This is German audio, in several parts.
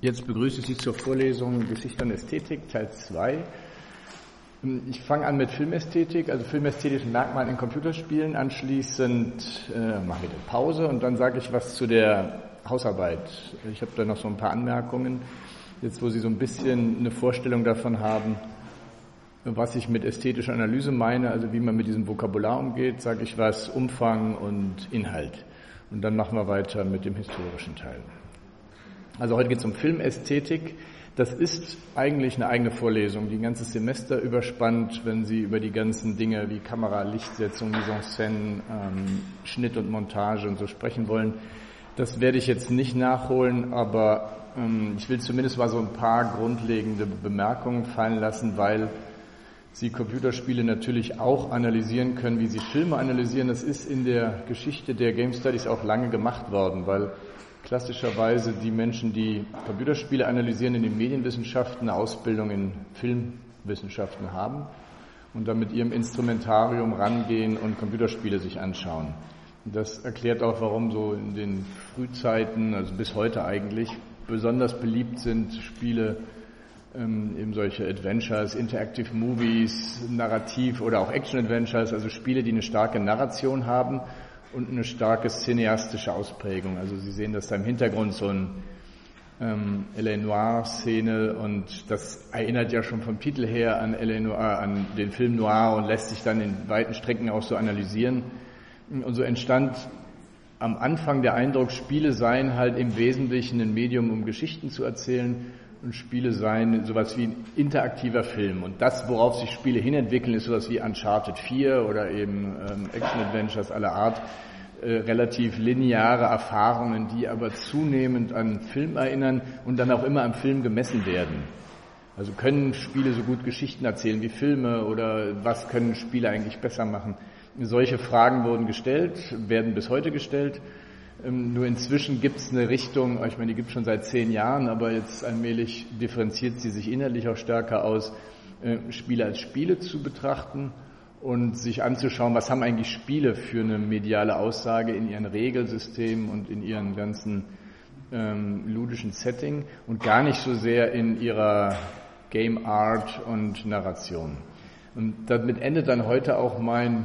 Jetzt begrüße ich Sie zur Vorlesung Geschichte und Ästhetik, Teil 2. Ich fange an mit Filmästhetik, also filmästhetischen Merkmalen in Computerspielen. Anschließend machen wir eine Pause und dann sage ich was zu der Hausarbeit. Ich habe da noch so ein paar Anmerkungen, jetzt wo Sie so ein bisschen eine Vorstellung davon haben, was ich mit ästhetischer Analyse meine, also wie man mit diesem Vokabular umgeht, sage ich was, Umfang und Inhalt. Und dann machen wir weiter mit dem historischen Teil. Also heute geht es um Filmästhetik. Das ist eigentlich eine eigene Vorlesung, die ein ganzes Semester überspannt, wenn Sie über die ganzen Dinge wie Kamera, Lichtsetzung, Mise en scène, Schnitt und Montage und so sprechen wollen. Das werde ich jetzt nicht nachholen, aber ich will zumindest mal so ein paar grundlegende Bemerkungen fallen lassen, weil Sie Computerspiele natürlich auch analysieren können, wie Sie Filme analysieren. Das ist in der Geschichte der Game Studies auch lange gemacht worden, weil klassischerweise die Menschen, die Computerspiele analysieren, in den Medienwissenschaften eine Ausbildung in Filmwissenschaften haben und dann mit ihrem Instrumentarium rangehen und Computerspiele sich anschauen. Und das erklärt auch, warum so in den Frühzeiten, also bis heute eigentlich, besonders beliebt sind Spiele, eben solche Adventures, Interactive Movies, Narrativ oder auch Action-Adventures, also Spiele, die eine starke Narration haben und eine starke cineastische Ausprägung. Also Sie sehen, dass da im Hintergrund so ein L.A. Noir-Szene und das erinnert ja schon vom Titel her an L.A. Noir, an den Film Noir und lässt sich dann in weiten Strecken auch so analysieren. Und so entstand am Anfang der Eindruck, Spiele seien halt im Wesentlichen ein Medium, um Geschichten zu erzählen und Spiele seien sowas wie ein interaktiver Film. Und das, worauf sich Spiele hinentwickeln, ist sowas wie Uncharted 4 oder eben Action-Adventures aller Art, relativ lineare Erfahrungen, die aber zunehmend an Film erinnern und dann auch immer am Film gemessen werden. Also können Spiele so gut Geschichten erzählen wie Filme oder was können Spiele eigentlich besser machen? Solche Fragen wurden gestellt, werden bis heute gestellt. Nur inzwischen gibt es eine Richtung, ich meine, die gibt es schon seit 10 Jahren, aber jetzt allmählich differenziert sie sich inhaltlich auch stärker aus, Spiele als Spiele zu betrachten und sich anzuschauen, was haben eigentlich Spiele für eine mediale Aussage in ihren Regelsystemen und in ihren ganzen ludischen Setting und gar nicht so sehr in ihrer Game Art und Narration. Und damit endet dann heute auch mein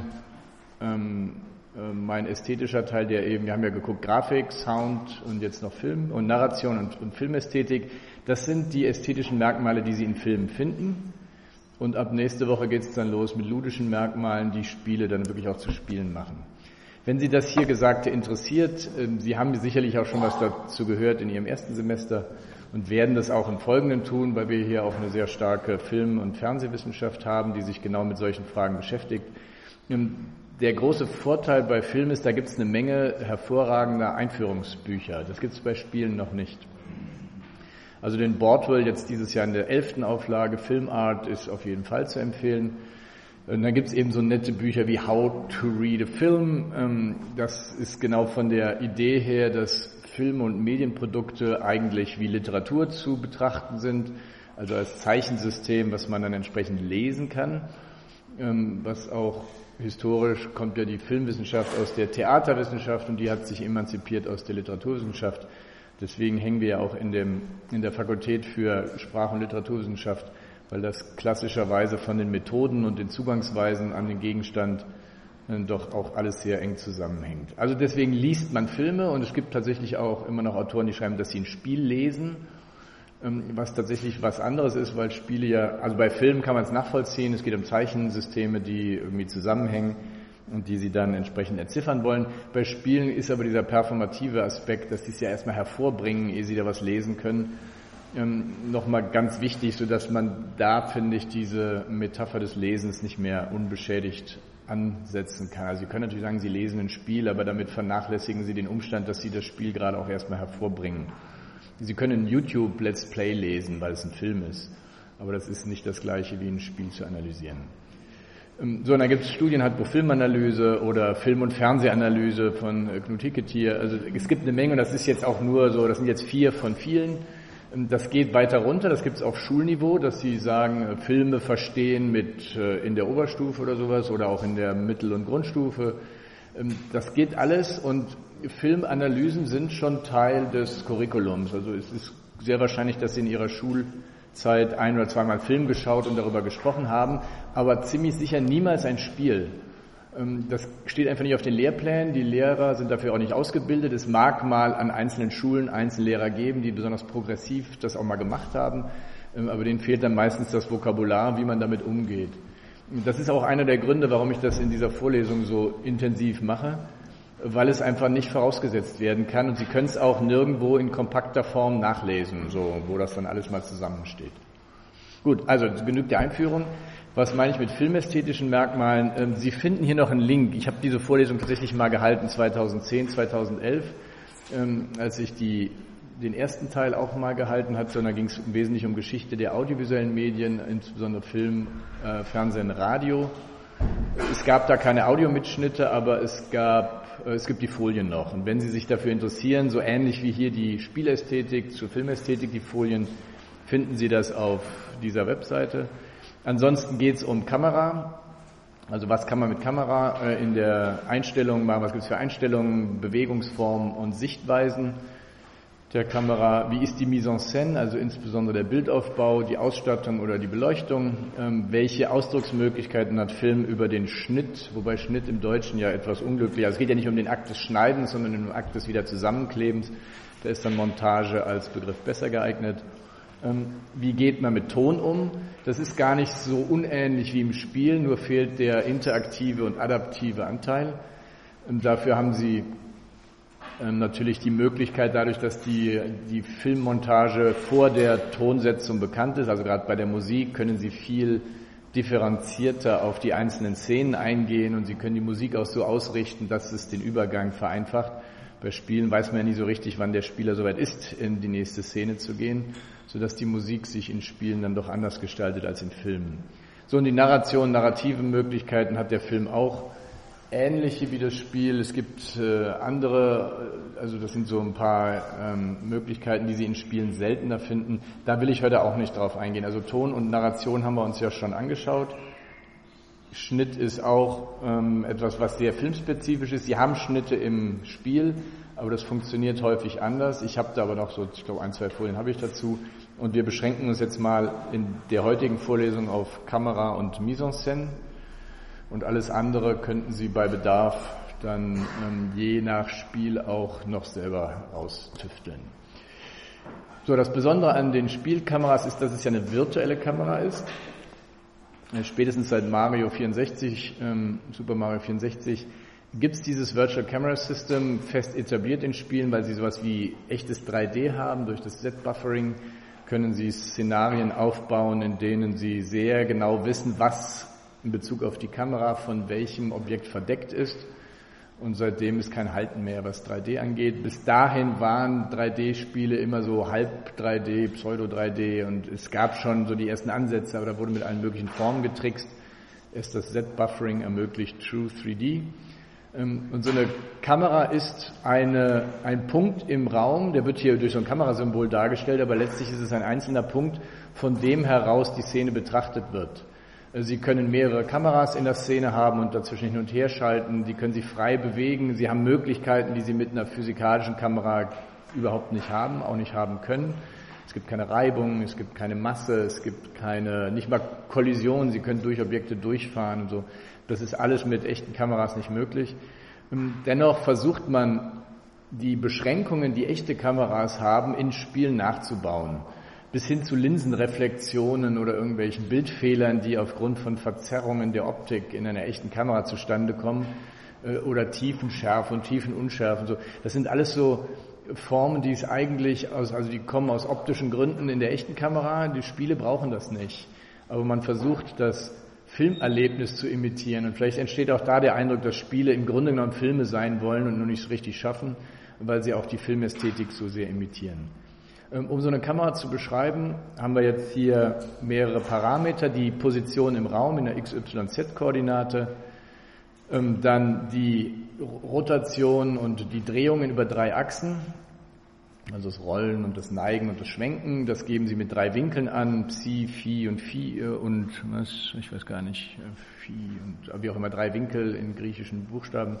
ästhetischer Teil, wir haben ja geguckt, Grafik, Sound und jetzt noch Film und Narration und Filmästhetik. Das sind die ästhetischen Merkmale, die Sie in Filmen finden. Und ab nächste Woche geht es dann los mit ludischen Merkmalen, die Spiele dann wirklich auch zu Spielen machen. Wenn Sie das hier Gesagte interessiert, Sie haben sicherlich auch schon was dazu gehört in Ihrem ersten Semester und werden das auch im Folgenden tun, weil wir hier auch eine sehr starke Film- und Fernsehwissenschaft haben, die sich genau mit solchen Fragen beschäftigt. Der große Vorteil bei Film ist, da gibt es eine Menge hervorragender Einführungsbücher. Das gibt es bei Spielen noch nicht. Also den Bordwell jetzt dieses Jahr in der 11. Auflage, Filmart, ist auf jeden Fall zu empfehlen. Und dann gibt es eben so nette Bücher wie How to Read a Film. Das ist genau von der Idee her, dass Filme und Medienprodukte eigentlich wie Literatur zu betrachten sind, also als Zeichensystem, was man dann entsprechend lesen kann, was auch historisch kommt ja die Filmwissenschaft aus der Theaterwissenschaft und die hat sich emanzipiert aus der Literaturwissenschaft. Deswegen hängen wir ja auch in der Fakultät für Sprach- und Literaturwissenschaft, weil das klassischerweise von den Methoden und den Zugangsweisen an den Gegenstand doch auch alles sehr eng zusammenhängt. Also deswegen liest man Filme und es gibt tatsächlich auch immer noch Autoren, die schreiben, dass sie ein Spiel lesen, was tatsächlich was anderes ist, weil Spiele ja, also bei Filmen kann man es nachvollziehen, es geht um Zeichensysteme, die irgendwie zusammenhängen und die sie dann entsprechend entziffern wollen. Bei Spielen ist aber dieser performative Aspekt, dass sie es ja erstmal hervorbringen, ehe sie da was lesen können, nochmal ganz wichtig, sodass man da, finde ich, diese Metapher des Lesens nicht mehr unbeschädigt ansetzen kann. Also Sie können natürlich sagen, Sie lesen ein Spiel, aber damit vernachlässigen Sie den Umstand, dass Sie das Spiel gerade auch erstmal hervorbringen. Sie können YouTube Let's Play lesen, weil es ein Film ist, aber das ist nicht das Gleiche wie ein Spiel zu analysieren. So, und dann gibt es Studien halt, wo Filmanalyse oder Film- und Fernsehanalyse von Knut Hicketier, also es gibt eine Menge und das ist jetzt auch nur so, das sind jetzt 4 von vielen. Das geht weiter runter, das gibt es auf Schulniveau, dass Sie sagen, Filme verstehen mit in der Oberstufe oder sowas oder auch in der Mittel- und Grundstufe. Das geht alles und Filmanalysen sind schon Teil des Curriculums. Also es ist sehr wahrscheinlich, dass Sie in Ihrer Schulzeit ein- oder zweimal Film geschaut und darüber gesprochen haben, aber ziemlich sicher niemals ein Spiel. Das steht einfach nicht auf den Lehrplänen. Die Lehrer sind dafür auch nicht ausgebildet. Es mag mal an einzelnen Schulen Einzellehrer geben, die besonders progressiv das auch mal gemacht haben, aber denen fehlt dann meistens das Vokabular, wie man damit umgeht. Das ist auch einer der Gründe, warum ich das in dieser Vorlesung so intensiv mache, weil es einfach nicht vorausgesetzt werden kann und Sie können es auch nirgendwo in kompakter Form nachlesen, so wo das dann alles mal zusammensteht. Gut, also genügt der Einführung. Was meine ich mit filmästhetischen Merkmalen? Sie finden hier noch einen Link. Ich habe diese Vorlesung tatsächlich mal gehalten 2010, 2011, als ich den ersten Teil auch mal gehalten hatte. Und da ging es im Wesentlichen um Geschichte der audiovisuellen Medien, insbesondere Film, Fernsehen, Radio. Es gab da keine Audiomitschnitte, aber es gibt die Folien noch. Und wenn Sie sich dafür interessieren, so ähnlich wie hier die Spielästhetik zur Filmästhetik, die Folien, finden Sie das auf dieser Webseite. Ansonsten geht es um Kamera, also was kann man mit Kamera in der Einstellung machen, was gibt es für Einstellungen, Bewegungsformen und Sichtweisen der Kamera, wie ist die Mise en scène, also insbesondere der Bildaufbau, die Ausstattung oder die Beleuchtung, welche Ausdrucksmöglichkeiten hat Film über den Schnitt, wobei Schnitt im Deutschen ja etwas unglücklich, also es geht ja nicht um den Akt des Schneidens, sondern um den Akt des Wiederzusammenklebens, da ist dann Montage als Begriff besser geeignet. Wie geht man mit Ton um? Das ist gar nicht so unähnlich wie im Spiel, nur fehlt der interaktive und adaptive Anteil. Dafür haben Sie natürlich die Möglichkeit, dadurch, dass die Filmmontage vor der Tonsetzung bekannt ist, also gerade bei der Musik, können Sie viel differenzierter auf die einzelnen Szenen eingehen und Sie können die Musik auch so ausrichten, dass es den Übergang vereinfacht. Bei Spielen weiß man ja nie so richtig, wann der Spieler soweit ist, in die nächste Szene zu gehen, sodass die Musik sich in Spielen dann doch anders gestaltet als in Filmen. So, und die narrative Möglichkeiten hat der Film auch, ähnliche wie das Spiel. Es gibt andere, also das sind so ein paar Möglichkeiten, die Sie in Spielen seltener finden. Da will ich heute auch nicht drauf eingehen. Also Ton und Narration haben wir uns ja schon angeschaut. Schnitt ist auch etwas, was sehr filmspezifisch ist. Sie haben Schnitte im Spiel, aber das funktioniert häufig anders. Ich habe da aber noch so, ich glaube, 1, 2 Folien habe ich dazu. Und wir beschränken uns jetzt mal in der heutigen Vorlesung auf Kamera und Mise en scène. Und alles andere könnten Sie bei Bedarf dann je nach Spiel auch noch selber austüfteln. So, das Besondere an den Spielkameras ist, dass es ja eine virtuelle Kamera ist. Spätestens seit Mario 64, Super Mario 64, gibt es dieses Virtual Camera System fest etabliert in Spielen, weil sie sowas wie echtes 3D haben. Durch das Z-Buffering können Sie Szenarien aufbauen, in denen Sie sehr genau wissen, was in Bezug auf die Kamera von welchem Objekt verdeckt ist. Und seitdem ist kein Halten mehr, was 3D angeht. Bis dahin waren 3D-Spiele immer so halb 3D, Pseudo-3D und es gab schon so die ersten Ansätze, aber da wurde mit allen möglichen Formen getrickst. Erst das Z-Buffering ermöglicht True 3D. Und so eine Kamera ist ein Punkt im Raum, der wird hier durch so ein Kamerasymbol dargestellt, aber letztlich ist es ein einzelner Punkt, von dem heraus die Szene betrachtet wird. Sie können mehrere Kameras in der Szene haben und dazwischen hin und her schalten. Die können Sie frei bewegen. Sie haben Möglichkeiten, die Sie mit einer physikalischen Kamera überhaupt nicht haben, auch nicht haben können. Es gibt keine Reibung, es gibt keine Masse, es gibt nicht mal Kollisionen. Sie können durch Objekte durchfahren und so. Das ist alles mit echten Kameras nicht möglich. Dennoch versucht man, die Beschränkungen, die echte Kameras haben, in Spielen nachzubauen. Bis hin zu Linsenreflexionen oder irgendwelchen Bildfehlern, die aufgrund von Verzerrungen der Optik in einer echten Kamera zustande kommen, oder Tiefenschärfe und Tiefenunschärfe und so. Das sind alles so Formen, die die kommen aus optischen Gründen in der echten Kamera. Die Spiele brauchen das nicht. Aber man versucht, das Filmerlebnis zu imitieren. Und vielleicht entsteht auch da der Eindruck, dass Spiele im Grunde genommen Filme sein wollen und nur nicht so richtig schaffen, weil sie auch die Filmästhetik so sehr imitieren. Um so eine Kamera zu beschreiben, haben wir jetzt hier mehrere Parameter, die Position im Raum in der XYZ-Koordinate, dann die Rotation und die Drehungen über 3 Achsen, also das Rollen und das Neigen und das Schwenken, das geben Sie mit 3 Winkeln an, Psi, Phi und Phi und ich weiß gar nicht, Phi und wie auch immer 3 Winkel in griechischen Buchstaben.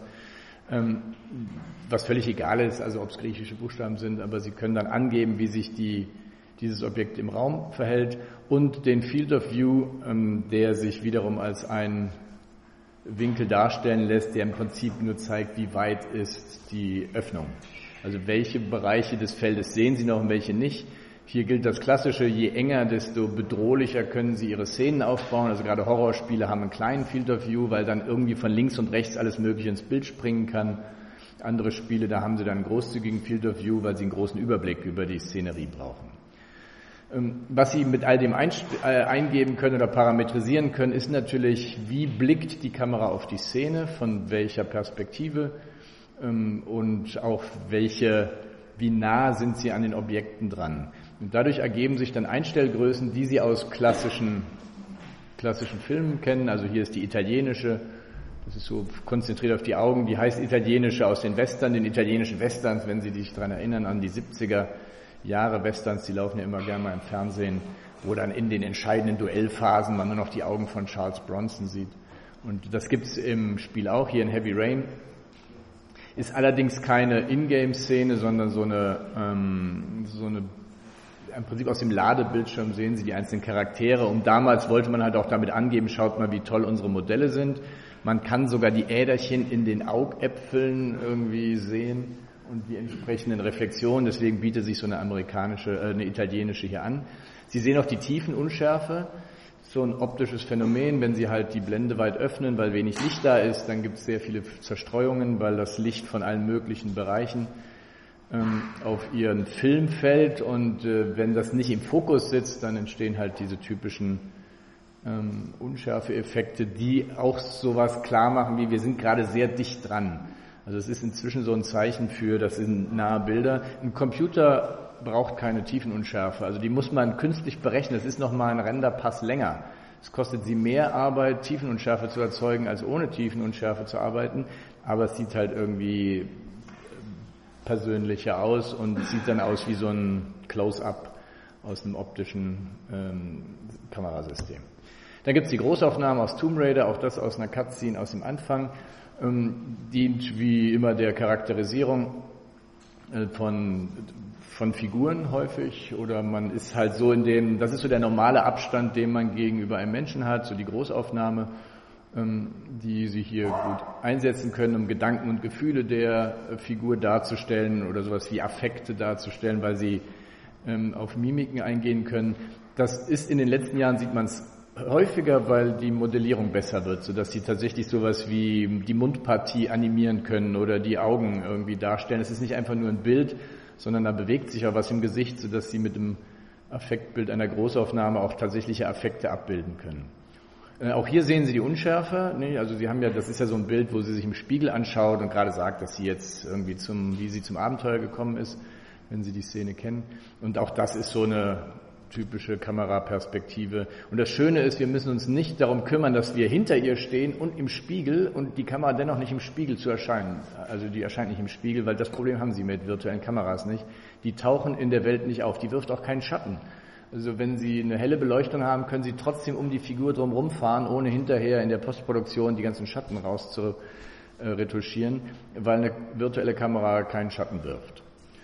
Was völlig egal ist, also ob es griechische Buchstaben sind, aber Sie können dann angeben, wie sich die dieses Objekt im Raum verhält, und den Field of View, der sich wiederum als ein Winkel darstellen lässt, der im Prinzip nur zeigt, wie weit ist die Öffnung. Also welche Bereiche des Feldes sehen Sie noch und welche nicht. Hier gilt das Klassische, je enger, desto bedrohlicher können Sie Ihre Szenen aufbauen. Also gerade Horrorspiele haben einen kleinen Field of View, weil dann irgendwie von links und rechts alles Mögliche ins Bild springen kann. Andere Spiele, da haben Sie dann einen großzügigen Field of View, weil Sie einen großen Überblick über die Szenerie brauchen. Was Sie mit all dem eingeben können oder parametrisieren können, ist natürlich, wie blickt die Kamera auf die Szene, von welcher Perspektive und auch wie nah sind Sie an den Objekten dran. Und dadurch ergeben sich dann Einstellgrößen, die Sie aus klassischen Filmen kennen. Also hier ist die italienische, das ist so konzentriert auf die Augen, die heißt italienische aus den italienischen Westerns, wenn Sie sich daran erinnern, an die 70er Jahre Westerns, die laufen ja immer gerne mal im Fernsehen, wo dann in den entscheidenden Duellphasen man nur noch die Augen von Charles Bronson sieht. Und das gibt's im Spiel auch, hier in Heavy Rain. Ist allerdings keine Ingame-Szene, sondern so eine, im Prinzip aus dem Ladebildschirm sehen Sie die einzelnen Charaktere. Und damals wollte man halt auch damit angeben, schaut mal, wie toll unsere Modelle sind. Man kann sogar die Äderchen in den Augäpfeln irgendwie sehen und die entsprechenden Reflexionen. Deswegen bietet sich so eine italienische hier an. Sie sehen auch die Tiefenunschärfe. So ein optisches Phänomen, wenn Sie halt die Blende weit öffnen, weil wenig Licht da ist, dann gibt es sehr viele Zerstreuungen, weil das Licht von allen möglichen Bereichen auf Ihren Film fällt, und wenn das nicht im Fokus sitzt, dann entstehen halt diese typischen Unschärfe-Effekte, die auch sowas klar machen, wie wir sind gerade sehr dicht dran. Also es ist inzwischen so ein Zeichen für, das sind nahe Bilder. Ein Computer braucht keine Tiefenunschärfe, also die muss man künstlich berechnen. Das ist nochmal ein Renderpass länger. Es kostet Sie mehr Arbeit, Tiefenunschärfe zu erzeugen, als ohne Tiefenunschärfe zu arbeiten, aber es sieht halt irgendwie persönlicher aus und sieht dann aus wie so ein Close-up aus einem optischen Kamerasystem. Dann gibt es die Großaufnahme aus Tomb Raider, auch das aus einer Cutscene aus dem Anfang, dient wie immer der Charakterisierung von Figuren häufig, oder man ist halt so das ist so der normale Abstand, den man gegenüber einem Menschen hat, so die Großaufnahme, die Sie hier gut einsetzen können, um Gedanken und Gefühle der Figur darzustellen oder sowas wie Affekte darzustellen, weil Sie auf Mimiken eingehen können. Das ist in den letzten Jahren, sieht man es häufiger, weil die Modellierung besser wird, sodass Sie tatsächlich sowas wie die Mundpartie animieren können oder die Augen irgendwie darstellen. Es ist nicht einfach nur ein Bild, sondern da bewegt sich auch was im Gesicht, sodass Sie mit dem Affektbild einer Großaufnahme auch tatsächliche Affekte abbilden können. Auch hier sehen Sie die Unschärfe. Also Sie haben ja, das ist ja so ein Bild, wo sie sich im Spiegel anschaut und gerade sagt, dass sie jetzt irgendwie wie sie zum Abenteuer gekommen ist, wenn Sie die Szene kennen. Und auch das ist so eine typische Kameraperspektive. Und das Schöne ist, wir müssen uns nicht darum kümmern, dass wir hinter ihr stehen und im Spiegel und die Kamera dennoch nicht im Spiegel zu erscheinen. Also die erscheint nicht im Spiegel, weil das Problem haben Sie mit virtuellen Kameras nicht. Die tauchen in der Welt nicht auf, die wirft auch keinen Schatten. Also wenn Sie eine helle Beleuchtung haben, können Sie trotzdem um die Figur drumherum fahren, ohne hinterher in der Postproduktion die ganzen Schatten rauszuretuschieren, weil eine virtuelle Kamera keinen Schatten wirft.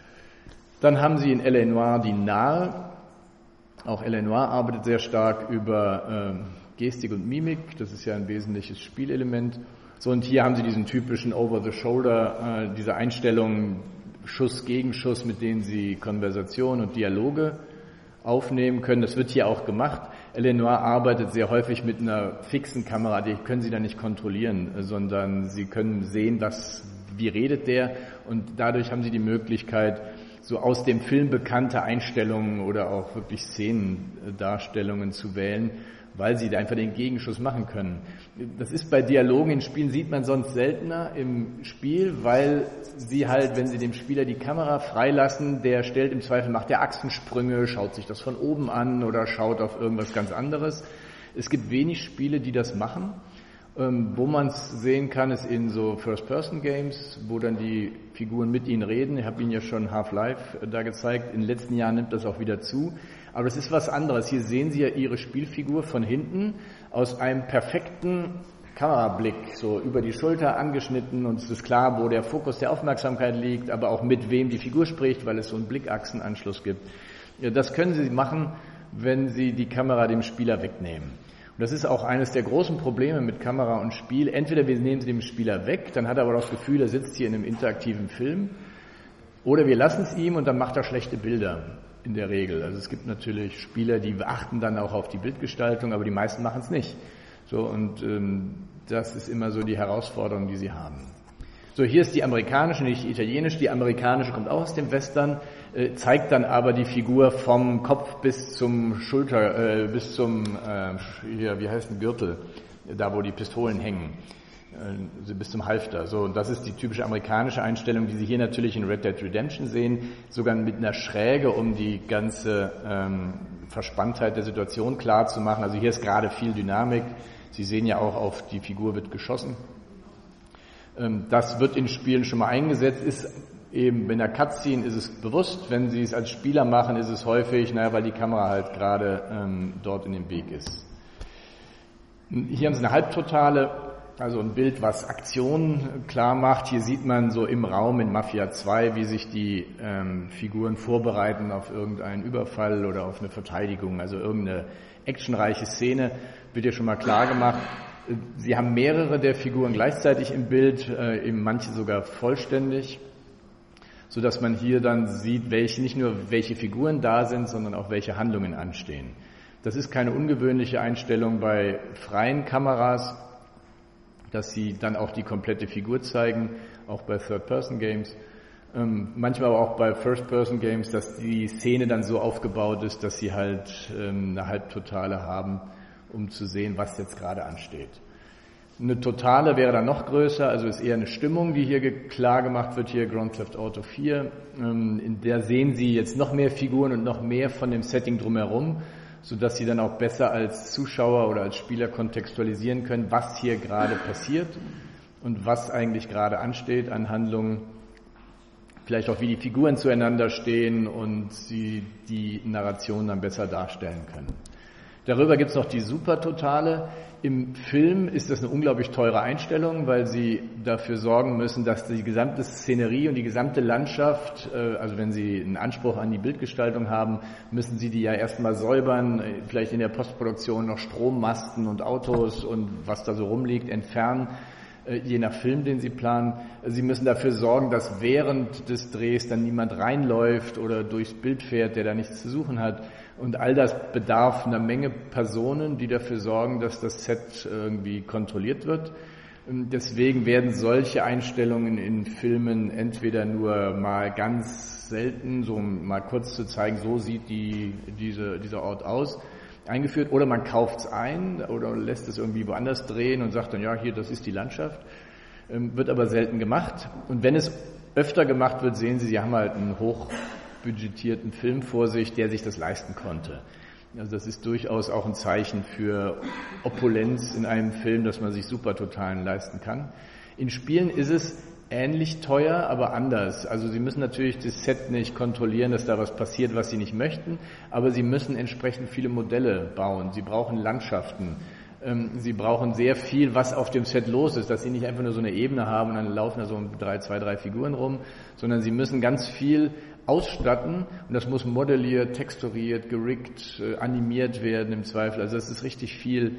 Dann haben Sie in L.A. Noire die Nahe. Auch L.A. Noire arbeitet sehr stark über Gestik und Mimik. Das ist ja ein wesentliches Spielelement. So, und hier haben Sie diesen typischen Over-the-Shoulder, diese Einstellungen, Schuss gegen Schuss, mit denen Sie Konversation und Dialoge aufnehmen können. Das wird hier auch gemacht. L.A. Noire arbeitet sehr häufig mit einer fixen Kamera, die können Sie dann nicht kontrollieren, sondern Sie können sehen, wie redet der, und dadurch haben Sie die Möglichkeit, so aus dem Film bekannte Einstellungen oder auch wirklich Szenendarstellungen zu wählen, weil Sie da einfach den Gegenschuss machen können. Das ist bei Dialogen in Spielen, sieht man sonst seltener im Spiel, weil Sie halt, wenn Sie dem Spieler die Kamera freilassen, der stellt im Zweifel, macht der Achsensprünge, schaut sich das von oben an oder schaut auf irgendwas ganz anderes. Es gibt wenig Spiele, die das machen. Wo man es sehen kann, ist in so First-Person-Games, wo dann die Figuren mit ihnen reden. Ich habe Ihnen ja schon Half-Life da gezeigt. In den letzten Jahren nimmt das auch wieder zu. Aber es ist was anderes. Hier sehen Sie ja Ihre Spielfigur von hinten aus einem perfekten Kamerablick, so über die Schulter angeschnitten, und es ist klar, wo der Fokus der Aufmerksamkeit liegt, aber auch mit wem die Figur spricht, weil es so einen Blickachsenanschluss gibt. Ja, das können Sie machen, wenn Sie die Kamera dem Spieler wegnehmen. Und das ist auch eines der großen Probleme mit Kamera und Spiel. Entweder wir nehmen sie dem Spieler weg, dann hat er aber das Gefühl, er sitzt hier in einem interaktiven Film, oder wir lassen es ihm und dann macht er schlechte Bilder in der Regel. Also es gibt natürlich Spieler, die achten dann auch auf die Bildgestaltung, aber die meisten machen es nicht. So, und das ist immer so die Herausforderung, die sie haben. So, hier ist die amerikanische, nicht die italienische. Die amerikanische kommt auch aus dem Western, zeigt dann aber die Figur vom Kopf bis zum Schulter, bis zum, hier, wie heißt ein Gürtel, da wo die Pistolen hängen, bis zum Halfter. So, und das ist die typische amerikanische Einstellung, die Sie hier natürlich in Red Dead Redemption sehen, sogar mit einer Schräge, um die ganze Verspanntheit der Situation klar zu machen. Also hier ist gerade viel Dynamik. Sie sehen ja auch, auf die Figur wird geschossen. Das wird in Spielen schon mal eingesetzt, ist eben in der Cutscene ist es bewusst, wenn Sie es als Spieler machen, ist es häufig, weil die Kamera halt gerade dort in dem Weg ist. Hier haben Sie eine Halbtotale, also ein Bild, was Aktionen klar macht. Hier sieht man so im Raum in Mafia 2, wie sich die Figuren vorbereiten auf irgendeinen Überfall oder auf eine Verteidigung, also irgendeine actionreiche Szene, wird hier schon mal klar gemacht. Sie haben mehrere der Figuren gleichzeitig im Bild, eben manche sogar vollständig, so dass man hier dann sieht, nicht nur welche Figuren da sind, sondern auch welche Handlungen anstehen. Das ist keine ungewöhnliche Einstellung bei freien Kameras, dass sie dann auch die komplette Figur zeigen, auch bei Third-Person-Games. Manchmal aber auch bei First-Person-Games, dass die Szene dann so aufgebaut ist, dass sie halt eine Halbtotale haben, um zu sehen, was jetzt gerade ansteht. Eine Totale wäre dann noch größer, also ist eher eine Stimmung, die hier klar gemacht wird, hier Grand Theft Auto 4. In der sehen Sie jetzt noch mehr Figuren und noch mehr von dem Setting drumherum, sodass Sie dann auch besser als Zuschauer oder als Spieler kontextualisieren können, was hier gerade passiert und was eigentlich gerade ansteht an Handlungen. Vielleicht auch, wie die Figuren zueinander stehen und Sie die Narration dann besser darstellen können. Darüber gibt es noch die Supertotale. Im Film ist das eine unglaublich teure Einstellung, weil Sie dafür sorgen müssen, dass die gesamte Szenerie und die gesamte Landschaft, also wenn Sie einen Anspruch an die Bildgestaltung haben, müssen Sie die ja erstmal säubern, vielleicht in der Postproduktion noch Strommasten und Autos und was da so rumliegt entfernen, je nach Film, den Sie planen. Sie müssen dafür sorgen, dass während des Drehs dann niemand reinläuft oder durchs Bild fährt, der da nichts zu suchen hat. Und all das bedarf einer Menge Personen, die dafür sorgen, dass das Set irgendwie kontrolliert wird. Deswegen werden solche Einstellungen in Filmen entweder nur mal ganz selten, so um mal kurz zu zeigen, so sieht dieser Ort aus, eingeführt, oder man kauft es ein oder lässt es irgendwie woanders drehen und sagt dann, ja, hier, das ist die Landschaft, wird aber selten gemacht. Und wenn es öfter gemacht wird, sehen Sie haben halt einen hochbudgetierten Film vor sich, der sich das leisten konnte. Also das ist durchaus auch ein Zeichen für Opulenz in einem Film, dass man sich Supertotalen leisten kann. In Spielen ist es ähnlich teuer, aber anders. Also Sie müssen natürlich das Set nicht kontrollieren, dass da was passiert, was Sie nicht möchten, aber Sie müssen entsprechend viele Modelle bauen. Sie brauchen Landschaften. Sie brauchen sehr viel, was auf dem Set los ist, dass Sie nicht einfach nur so eine Ebene haben und dann laufen da so zwei, drei Figuren rum, sondern Sie müssen ganz viel ausstatten und das muss modelliert, texturiert, geriggt, animiert werden im Zweifel. Also das ist richtig viel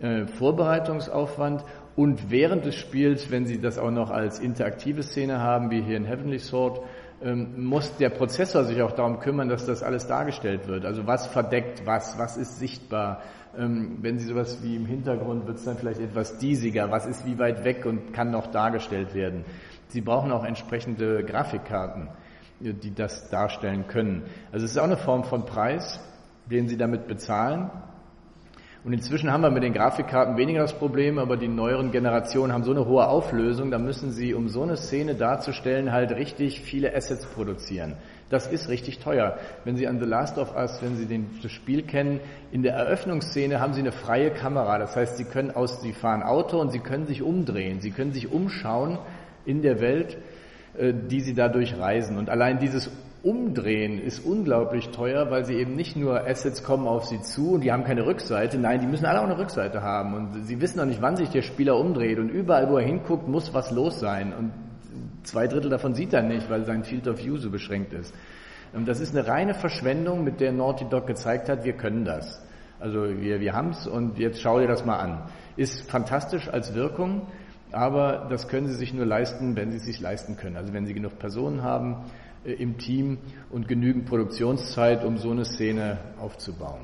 Vorbereitungsaufwand. Und während des Spiels, wenn Sie das auch noch als interaktive Szene haben, wie hier in Heavenly Sword, muss der Prozessor sich auch darum kümmern, dass das alles dargestellt wird. Also was verdeckt was ist sichtbar. Wenn Sie sowas wie im Hintergrund, wird es dann vielleicht etwas diesiger, was ist wie weit weg und kann noch dargestellt werden. Sie brauchen auch entsprechende Grafikkarten, die das darstellen können. Also es ist auch eine Form von Preis, den Sie damit bezahlen. Und inzwischen haben wir mit den Grafikkarten weniger das Problem, aber die neueren Generationen haben so eine hohe Auflösung, da müssen sie, um so eine Szene darzustellen, halt richtig viele Assets produzieren. Das ist richtig teuer. Wenn Sie an The Last of Us, wenn Sie das Spiel kennen, in der Eröffnungsszene haben Sie eine freie Kamera. Das heißt, Sie fahren Auto und Sie können sich umdrehen. Sie können sich umschauen in der Welt, die Sie dadurch reisen. Und allein dieses Umdrehen ist unglaublich teuer, weil Sie eben nicht nur Assets kommen auf Sie zu und die haben keine Rückseite. Nein, die müssen alle auch eine Rückseite haben. Und Sie wissen auch nicht, wann sich der Spieler umdreht. Und überall, wo er hinguckt, muss was los sein. Und 2/3 davon sieht er nicht, weil sein Field of View so beschränkt ist. Das ist eine reine Verschwendung, mit der Naughty Dog gezeigt hat, wir können das. Also wir haben's und jetzt schau dir das mal an. Ist fantastisch als Wirkung, aber das können sie sich nur leisten, wenn sie es sich leisten können. Also wenn sie genug Personen haben im Team und genügend Produktionszeit, um so eine Szene aufzubauen.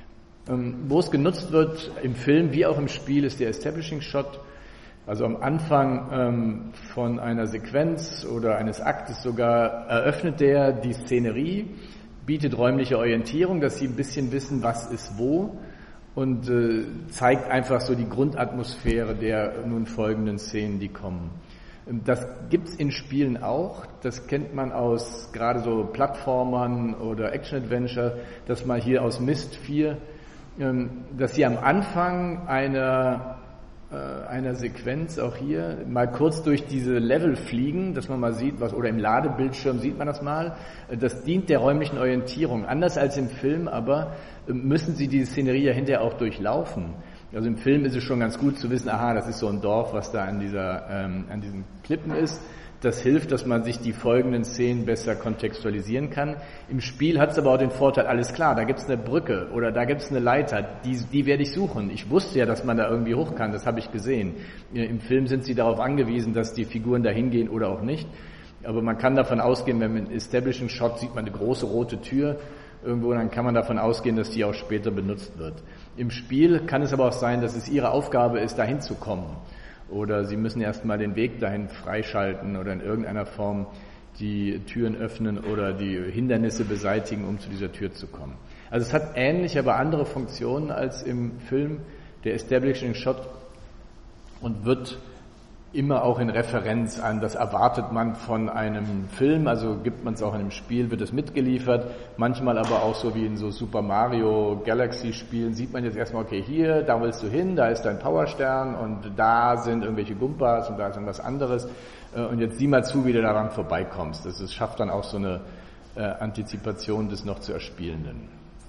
Wo es genutzt wird im Film wie auch im Spiel ist der Establishing Shot. Also am Anfang von einer Sequenz oder eines Aktes sogar eröffnet der die Szenerie, bietet räumliche Orientierung, dass sie ein bisschen wissen, was ist wo und zeigt einfach so die Grundatmosphäre der nun folgenden Szenen, die kommen. Das gibt's in Spielen auch, das kennt man aus gerade so Plattformern oder Action-Adventure, dass man hier aus Myst 4, dass sie am Anfang einer Sequenz auch hier mal kurz durch diese Level fliegen, dass man mal sieht, was, oder im Ladebildschirm sieht man das mal. Das dient der räumlichen Orientierung. Anders als im Film aber müssen Sie diese Szenerie ja hinterher auch durchlaufen. Also im Film ist es schon ganz gut zu wissen, aha, das ist so ein Dorf, was da an diesen Klippen ist. Das hilft, dass man sich die folgenden Szenen besser kontextualisieren kann. Im Spiel hat es aber auch den Vorteil, alles klar, da gibt's eine Brücke oder da gibt's eine Leiter, die werde ich suchen. Ich wusste ja, dass man da irgendwie hoch kann, das habe ich gesehen. Im Film sind sie darauf angewiesen, dass die Figuren da hingehen oder auch nicht. Aber man kann davon ausgehen, wenn man einen Establishing Shot sieht, man eine große rote Tür irgendwo, dann kann man davon ausgehen, dass die auch später benutzt wird. Im Spiel kann es aber auch sein, dass es ihre Aufgabe ist, dahin zu kommen. Oder sie müssen erstmal den Weg dahin freischalten oder in irgendeiner Form die Türen öffnen oder die Hindernisse beseitigen, um zu dieser Tür zu kommen. Also es hat ähnliche, aber andere Funktionen als im Film, der Establishing Shot, und wird immer auch in Referenz an, das erwartet man von einem Film, also gibt man es auch in einem Spiel, wird es mitgeliefert, manchmal aber auch so wie in so Super Mario Galaxy Spielen sieht man jetzt erstmal, okay, hier, da willst du hin, da ist dein Powerstern und da sind irgendwelche Gumpas und da ist irgendwas anderes und jetzt sieh mal zu, wie du daran vorbeikommst. Das schafft dann auch so eine Antizipation des noch zu Erspielenden.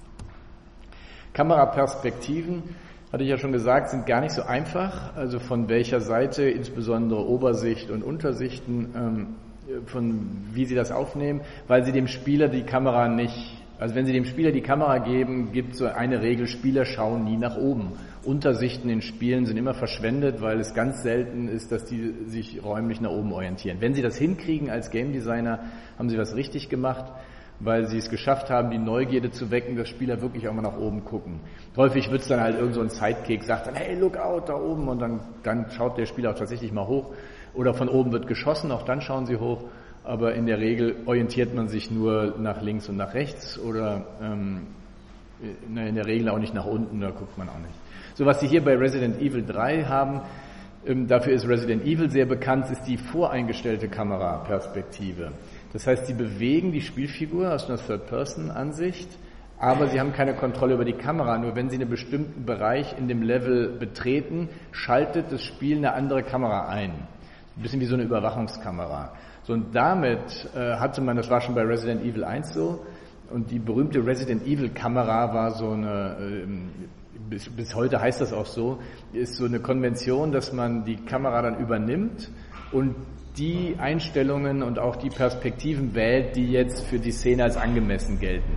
Kameraperspektiven, hatte ich ja schon gesagt, sind gar nicht so einfach, also von welcher Seite, insbesondere Obersicht und Untersichten, von wie sie das aufnehmen, weil sie dem Spieler die Kamera nicht, also wenn sie dem Spieler die Kamera geben, gibt es so eine Regel, Spieler schauen nie nach oben. Untersichten in Spielen sind immer verschwendet, weil es ganz selten ist, dass die sich räumlich nach oben orientieren. Wenn sie das hinkriegen als Game Designer, haben sie was richtig gemacht, weil sie es geschafft haben, die Neugierde zu wecken, dass Spieler wirklich auch mal nach oben gucken. Häufig wird es dann halt irgend so ein Sidekick, sagt dann, hey, look out, da oben, und dann schaut der Spieler auch tatsächlich mal hoch. Oder von oben wird geschossen, auch dann schauen sie hoch. Aber in der Regel orientiert man sich nur nach links und nach rechts oder in der Regel auch nicht nach unten, da guckt man auch nicht. So, was Sie hier bei Resident Evil 3 haben, dafür ist Resident Evil sehr bekannt, ist die voreingestellte Kameraperspektive. Das heißt, Sie bewegen die Spielfigur aus einer Third-Person-Ansicht, aber Sie haben keine Kontrolle über die Kamera. Nur wenn Sie einen bestimmten Bereich in dem Level betreten, schaltet das Spiel eine andere Kamera ein. Ein bisschen wie so eine Überwachungskamera. So, und damit hatte man, das war schon bei Resident Evil 1 so, und die berühmte Resident Evil Kamera war so eine, bis heute heißt das auch so, ist so eine Konvention, dass man die Kamera dann übernimmt und die Einstellungen und auch die Perspektiven wählt, die jetzt für die Szene als angemessen gelten.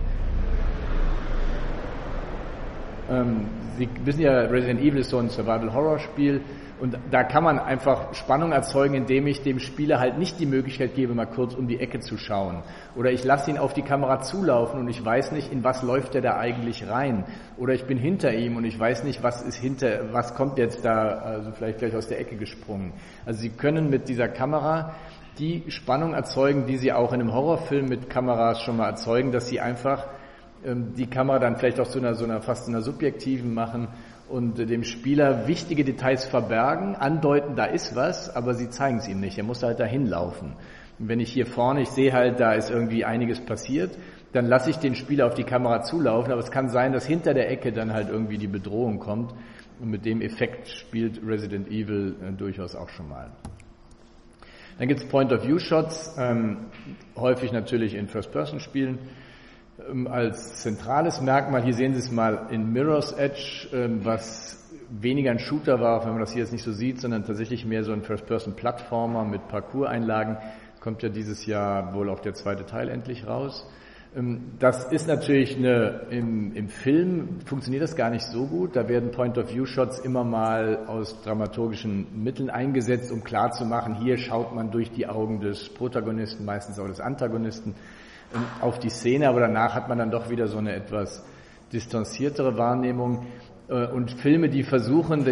Sie wissen ja, Resident Evil ist so ein Survival-Horror-Spiel und da kann man einfach Spannung erzeugen, indem ich dem Spieler halt nicht die Möglichkeit gebe, mal kurz um die Ecke zu schauen. Oder ich lasse ihn auf die Kamera zulaufen und ich weiß nicht, in was läuft er da eigentlich rein. Oder ich bin hinter ihm und ich weiß nicht, was kommt jetzt da, also vielleicht gleich aus der Ecke gesprungen. Also Sie können mit dieser Kamera die Spannung erzeugen, die Sie auch in einem Horrorfilm mit Kameras schon mal erzeugen, dass Sie einfach die Kamera dann vielleicht auch zu einer fast einer subjektiven machen und dem Spieler wichtige Details verbergen, andeuten, da ist was, aber sie zeigen es ihm nicht. Er muss halt dahin laufen. Und wenn ich hier vorne, ich sehe halt, da ist irgendwie einiges passiert, dann lasse ich den Spieler auf die Kamera zulaufen, aber es kann sein, dass hinter der Ecke dann halt irgendwie die Bedrohung kommt. Und mit dem Effekt spielt Resident Evil durchaus auch schon mal. Dann gibt es Point-of-View-Shots, häufig natürlich in First-Person-Spielen. Als zentrales Merkmal, hier sehen Sie es mal in Mirror's Edge, was weniger ein Shooter war, auch wenn man das hier jetzt nicht so sieht, sondern tatsächlich mehr so ein First-Person-Plattformer mit Parcours-Einlagen. Kommt ja dieses Jahr wohl auch der zweite Teil endlich raus. Das ist natürlich im Film funktioniert das gar nicht so gut. Da werden Point-of-View-Shots immer mal aus dramaturgischen Mitteln eingesetzt, um klarzumachen, hier schaut man durch die Augen des Protagonisten, meistens auch des Antagonisten, auf die Szene, aber danach hat man dann doch wieder so eine etwas distanziertere Wahrnehmung. Und Filme, die versuchen,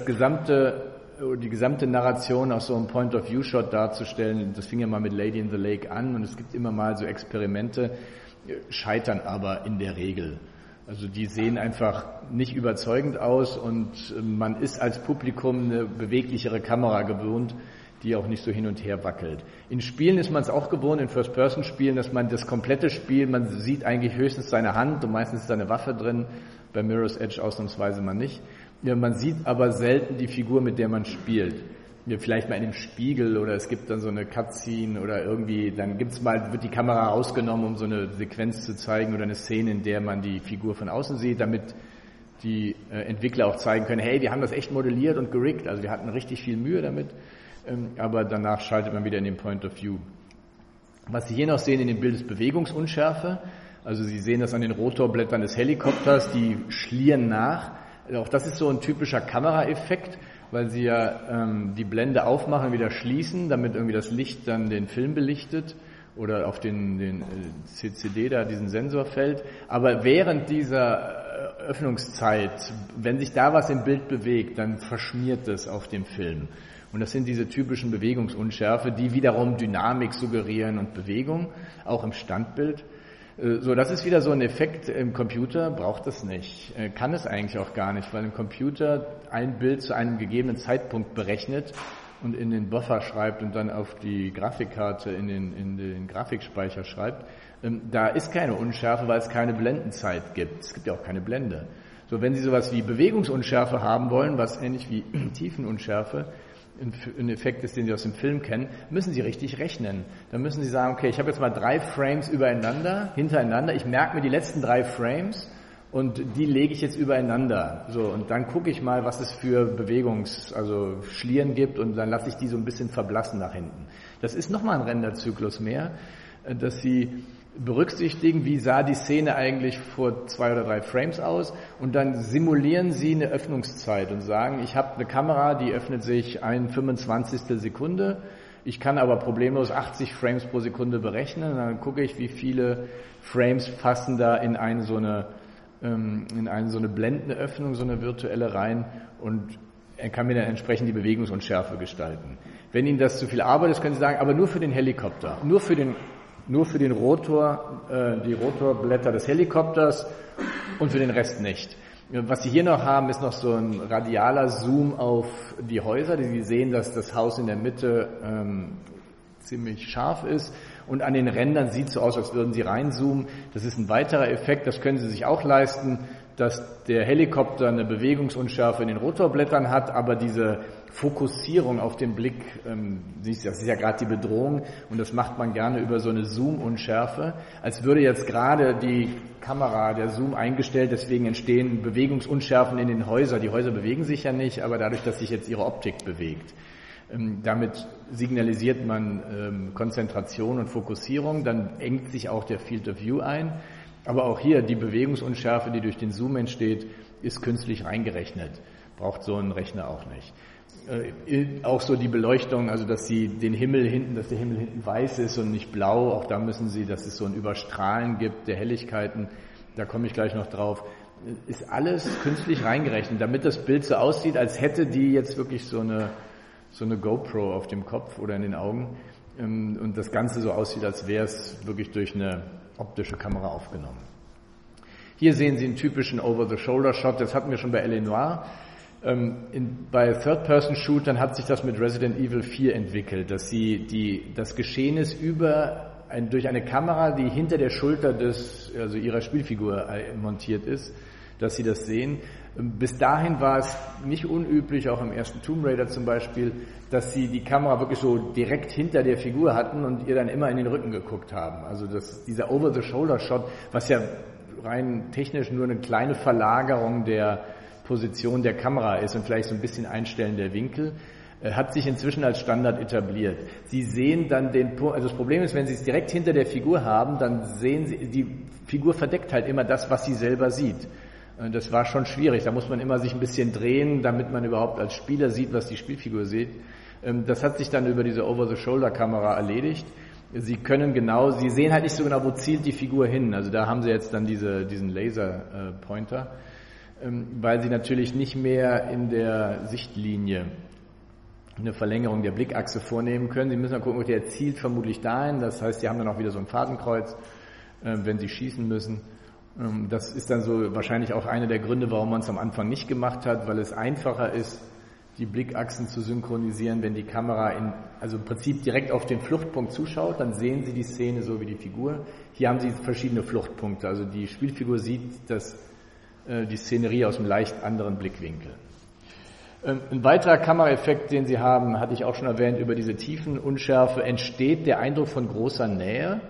die gesamte Narration aus so einem Point-of-View-Shot darzustellen, das fing ja mal mit Lady in the Lake an und es gibt immer mal so Experimente, scheitern aber in der Regel. Also die sehen einfach nicht überzeugend aus und man ist als Publikum eine beweglichere Kamera gewohnt, die auch nicht so hin und her wackelt. In Spielen ist man es auch gewohnt, in First-Person-Spielen, dass man das komplette Spiel, man sieht eigentlich höchstens seine Hand und meistens ist da eine Waffe drin, bei Mirror's Edge ausnahmsweise man nicht. Ja, man sieht aber selten die Figur, mit der man spielt. Ja, vielleicht mal in einem Spiegel oder es gibt dann so eine Cutscene oder irgendwie, dann wird die Kamera rausgenommen, um so eine Sequenz zu zeigen oder eine Szene, in der man die Figur von außen sieht, damit die Entwickler auch zeigen können, hey, wir haben das echt modelliert und geriggt, also wir hatten richtig viel Mühe damit, aber danach schaltet man wieder in den Point of View. Was Sie hier noch sehen in dem Bild ist Bewegungsunschärfe, also Sie sehen das an den Rotorblättern des Helikopters, die schlieren nach. Auch das ist so ein typischer Kameraeffekt, weil Sie ja die Blende aufmachen, wieder schließen, damit irgendwie das Licht dann den Film belichtet oder auf den CCD da diesen Sensor fällt. Aber während dieser Öffnungszeit, wenn sich da was im Bild bewegt, dann verschmiert es auf dem Film. Und das sind diese typischen Bewegungsunschärfe, die wiederum Dynamik suggerieren und Bewegung, auch im Standbild. So, das ist wieder so ein Effekt. Im Computer braucht das nicht. Kann es eigentlich auch gar nicht, weil im Computer ein Bild zu einem gegebenen Zeitpunkt berechnet und in den Buffer schreibt und dann auf die Grafikkarte in den Grafikspeicher schreibt. Da ist keine Unschärfe, weil es keine Blendenzeit gibt. Es gibt ja auch keine Blende. So, wenn Sie sowas wie Bewegungsunschärfe haben wollen, was ähnlich wie Tiefenunschärfe ein Effekt ist, den Sie aus dem Film kennen, müssen Sie richtig rechnen. Dann müssen Sie sagen, okay, ich habe jetzt mal 3 Frames hintereinander, ich merke mir die letzten 3 Frames und die lege ich jetzt übereinander. So, und dann gucke ich mal, was es für also Schlieren gibt und dann lasse ich die so ein bisschen verblassen nach hinten. Das ist nochmal ein Renderzyklus mehr, dass Sie berücksichtigen, wie sah die Szene eigentlich vor 2 oder 3 Frames aus und dann simulieren Sie eine Öffnungszeit und sagen, ich habe eine Kamera, die öffnet sich 1/25 Sekunde, ich kann aber problemlos 80 Frames pro Sekunde berechnen und dann gucke ich, wie viele Frames passen da in eine so eine blendende Öffnung, so eine virtuelle rein und er kann mir dann entsprechend die Bewegungsunschärfe gestalten. Wenn Ihnen das zu viel Arbeit ist, können Sie sagen, aber nur für den Helikopter, nur für den Rotor, die Rotorblätter des Helikopters und für den Rest nicht. Was Sie hier noch haben, ist noch so ein radialer Zoom auf die Häuser. Sie sehen, dass das Haus in der Mitte ziemlich scharf ist und an den Rändern sieht es so aus, als würden Sie reinzoomen. Das ist ein weiterer Effekt, das können Sie sich auch leisten, dass der Helikopter eine Bewegungsunschärfe in den Rotorblättern hat, aber diese Fokussierung auf den Blick, das ist ja gerade die Bedrohung und das macht man gerne über so eine Zoom-Unschärfe, als würde jetzt gerade die Kamera, der Zoom eingestellt, deswegen entstehen Bewegungsunschärfen in den Häusern. Die Häuser bewegen sich ja nicht, aber dadurch, dass sich jetzt ihre Optik bewegt. Damit signalisiert man Konzentration und Fokussierung, dann engt sich auch der Field of View ein. Aber auch hier, die Bewegungsunschärfe, die durch den Zoom entsteht, ist künstlich reingerechnet. Braucht so ein Rechner auch nicht. Auch so die Beleuchtung, also dass der Himmel hinten weiß ist und nicht blau, auch da müssen Sie, dass es so ein Überstrahlen gibt der Helligkeiten, da komme ich gleich noch drauf, ist alles künstlich reingerechnet, damit das Bild so aussieht, als hätte die jetzt wirklich so eine GoPro auf dem Kopf oder in den Augen und das Ganze so aussieht, als wäre es wirklich durch eine optische Kamera aufgenommen. Hier sehen Sie einen typischen Over-the-Shoulder-Shot, das hatten wir schon bei L.A. Noire. Bei Third-Person-Shootern hat sich das mit Resident Evil 4 entwickelt, dass Sie das Geschehnis durch eine Kamera, die hinter der Schulter Ihrer Spielfigur montiert ist, dass Sie das sehen. Bis dahin war es nicht unüblich, auch im ersten Tomb Raider zum Beispiel, dass Sie die Kamera wirklich so direkt hinter der Figur hatten und ihr dann immer in den Rücken geguckt haben. Also dieser Over-the-Shoulder-Shot, was ja rein technisch nur eine kleine Verlagerung der Position der Kamera ist und vielleicht so ein bisschen Einstellen der Winkel. hat sich inzwischen als Standard etabliert. Sie sehen dann den Punkt, also das Problem ist, wenn Sie es direkt hinter der Figur haben, dann sehen Sie, die Figur verdeckt halt immer das, was sie selber sieht. Das war schon schwierig, da muss man immer sich ein bisschen drehen, damit man überhaupt als Spieler sieht, was die Spielfigur sieht. Das hat sich dann über diese Over-the-Shoulder-Kamera erledigt. Sie sehen halt nicht so genau, wo zielt die Figur hin. Also da haben Sie jetzt dann diesen Laser-Pointer, weil Sie natürlich nicht mehr in der Sichtlinie eine Verlängerung der Blickachse vornehmen können. Sie müssen dann gucken, der zielt vermutlich dahin. Das heißt, Sie haben dann auch wieder so ein Fadenkreuz, wenn Sie schießen müssen. Das ist dann so wahrscheinlich auch einer der Gründe, warum man es am Anfang nicht gemacht hat, weil es einfacher ist, die Blickachsen zu synchronisieren, wenn die Kamera im Prinzip direkt auf den Fluchtpunkt zuschaut, dann sehen Sie die Szene so wie die Figur. Hier haben Sie verschiedene Fluchtpunkte, also die Spielfigur sieht die Szenerie aus einem leicht anderen Blickwinkel. Ein weiterer Kameraeffekt, den Sie haben, hatte ich auch schon erwähnt, über diese Tiefenunschärfe entsteht der Eindruck von großer Nähe.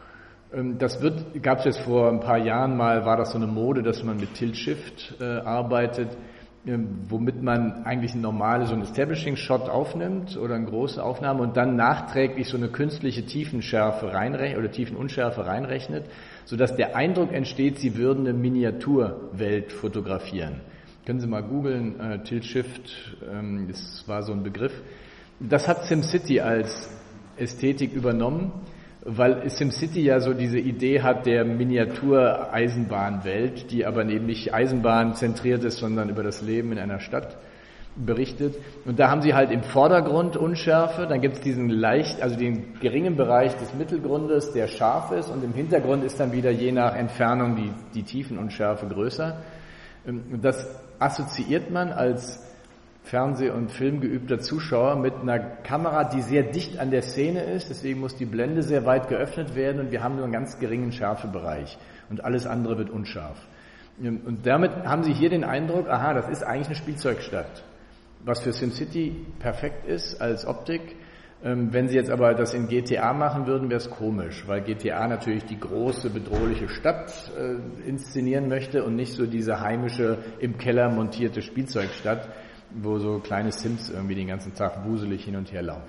Gab es jetzt vor ein paar Jahren mal, war das so eine Mode, dass man mit Tilt-Shift arbeitet, womit man eigentlich so einen Establishing-Shot aufnimmt oder eine große Aufnahme und dann nachträglich so eine künstliche Tiefenschärfe oder Tiefenunschärfe reinrechnet, sodass der Eindruck entsteht, Sie würden eine Miniaturwelt fotografieren. Können Sie mal googeln, Tilt-Shift, das war so ein Begriff. Das hat SimCity als Ästhetik übernommen, weil SimCity ja so diese Idee hat der Miniatur-Eisenbahnwelt, die aber eben nicht eisenbahnzentriert ist, sondern über das Leben in einer Stadt berichtet. Und da haben Sie halt im Vordergrund Unschärfe, dann gibt es den geringen Bereich des Mittelgrundes, der scharf ist, und im Hintergrund ist dann wieder je nach Entfernung die Tiefenunschärfe größer. Das assoziiert man als Fernseh- und filmgeübter Zuschauer mit einer Kamera, die sehr dicht an der Szene ist, deswegen muss die Blende sehr weit geöffnet werden und wir haben nur einen ganz geringen Schärfebereich und alles andere wird unscharf. Und damit haben Sie hier den Eindruck, aha, das ist eigentlich eine Spielzeugstadt, was für SimCity perfekt ist als Optik. Wenn Sie jetzt aber das in GTA machen würden, wäre es komisch, weil GTA natürlich die große, bedrohliche Stadt inszenieren möchte und nicht so diese heimische, im Keller montierte Spielzeugstadt, wo so kleine Sims irgendwie den ganzen Tag wuselig hin und her laufen.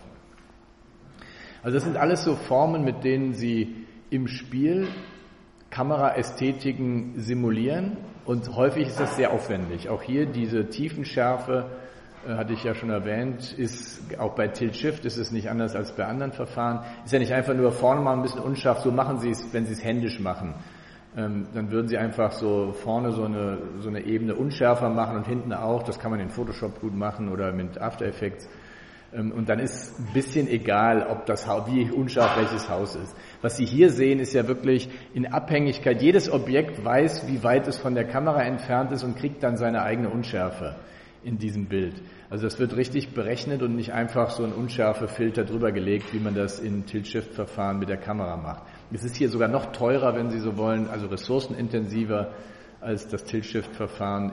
Also das sind alles so Formen, mit denen Sie im Spiel Kameraästhetiken simulieren und häufig ist das sehr aufwendig. Auch hier diese Tiefenschärfe, hatte ich ja schon erwähnt, ist auch bei Tilt-Shift ist es nicht anders als bei anderen Verfahren. Ist ja nicht einfach nur vorne mal ein bisschen unscharf, so machen Sie es, wenn Sie es händisch machen. Dann würden Sie einfach so vorne so eine Ebene unschärfer machen und hinten auch. Das kann man in Photoshop gut machen oder mit After Effects. Und dann ist ein bisschen egal, wie unscharf welches Haus ist. Was Sie hier sehen, ist ja wirklich in Abhängigkeit. Jedes Objekt weiß, wie weit es von der Kamera entfernt ist und kriegt dann seine eigene Unschärfe in diesem Bild. Also das wird richtig berechnet und nicht einfach so ein Unschärfefilter drüber gelegt, wie man das in Tilt-Shift-Verfahren mit der Kamera macht. Es ist hier sogar noch teurer, wenn Sie so wollen, also ressourcenintensiver als das Tilt-Shift-Verfahren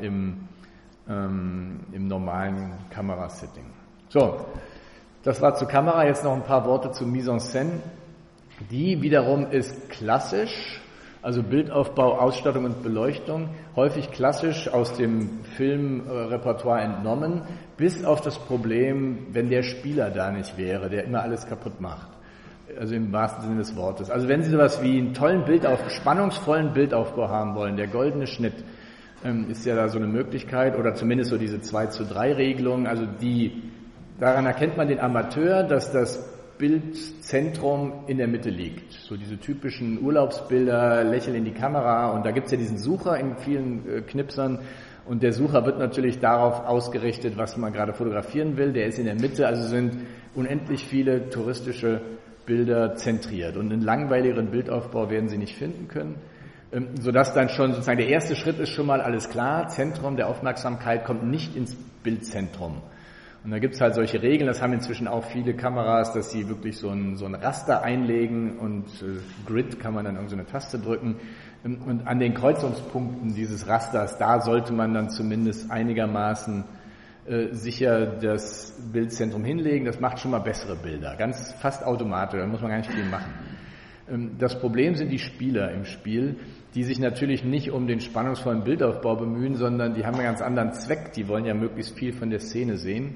im normalen Kamerasetting. So, das war zur Kamera. Jetzt noch ein paar Worte zu Mise-en-Scène. Die wiederum ist klassisch, also Bildaufbau, Ausstattung und Beleuchtung, häufig klassisch aus dem Filmrepertoire entnommen, bis auf das Problem, wenn der Spieler da nicht wäre, der immer alles kaputt macht. Also im wahrsten Sinne des Wortes. Also wenn Sie sowas wie einen tollen spannungsvollen Bildaufbau haben wollen, der goldene Schnitt, ist ja da so eine Möglichkeit, oder zumindest so diese 2:3-Regelung, also daran erkennt man den Amateur, dass das Bildzentrum in der Mitte liegt. So diese typischen Urlaubsbilder, Lächeln in die Kamera, und da gibt's ja diesen Sucher in vielen Knipsern, und der Sucher wird natürlich darauf ausgerichtet, was man gerade fotografieren will, der ist in der Mitte, also sind unendlich viele touristische Bilder zentriert, und einen langweiligeren Bildaufbau werden Sie nicht finden können, sodass dann schon sozusagen der erste Schritt ist schon mal alles klar, Zentrum der Aufmerksamkeit kommt nicht ins Bildzentrum. Und da gibt's halt solche Regeln, das haben inzwischen auch viele Kameras, dass sie wirklich so ein Raster einlegen, und Grid kann man dann irgendeine Taste drücken, und an den Kreuzungspunkten dieses Rasters, da sollte man dann zumindest einigermaßen sicher das Bildzentrum hinlegen. Das macht schon mal bessere Bilder, fast automatisch, da muss man gar nicht viel machen. Das Problem sind die Spieler im Spiel, die sich natürlich nicht um den spannungsvollen Bildaufbau bemühen, sondern die haben einen ganz anderen Zweck, die wollen ja möglichst viel von der Szene sehen.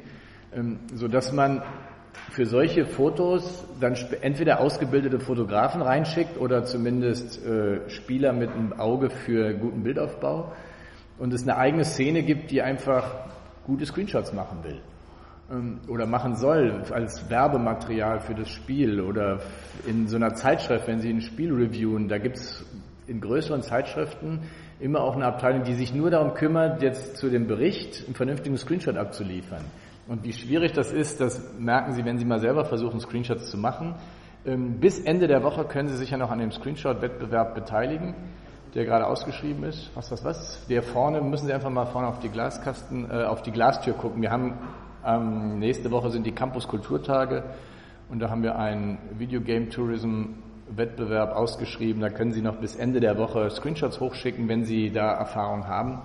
sodass man für solche Fotos dann entweder ausgebildete Fotografen reinschickt oder zumindest Spieler mit einem Auge für guten Bildaufbau und es eine eigene Szene gibt, die einfach gute Screenshots machen will oder machen soll als Werbematerial für das Spiel oder in so einer Zeitschrift, wenn Sie ein Spiel reviewen, da gibt es in größeren Zeitschriften immer auch eine Abteilung, die sich nur darum kümmert, jetzt zu dem Bericht einen vernünftigen Screenshot abzuliefern. Und wie schwierig das ist, das merken Sie, wenn Sie mal selber versuchen, Screenshots zu machen. Bis Ende der Woche können Sie sich ja noch an dem Screenshot-Wettbewerb beteiligen, der gerade ausgeschrieben ist. Was? Der vorne, müssen Sie einfach mal vorne auf die auf die Glastür gucken. Wir haben, nächste Woche sind die Campus-Kulturtage und da haben wir einen Videogame-Tourism-Wettbewerb ausgeschrieben. Da können Sie noch bis Ende der Woche Screenshots hochschicken, wenn Sie da Erfahrung haben.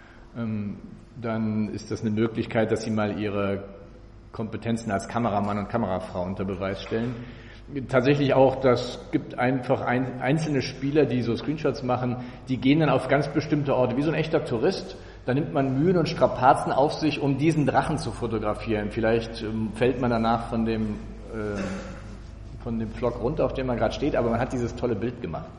Dann ist das eine Möglichkeit, dass Sie mal Ihre Kompetenzen als Kameramann und Kamerafrau unter Beweis stellen. Tatsächlich auch, das gibt einfach einzelne Spieler, die so Screenshots machen, die gehen dann auf ganz bestimmte Orte, wie so ein echter Tourist. Da nimmt man Mühen und Strapazen auf sich, um diesen Drachen zu fotografieren. Vielleicht fällt man danach von dem Pflock runter, auf dem man gerade steht, aber man hat dieses tolle Bild gemacht.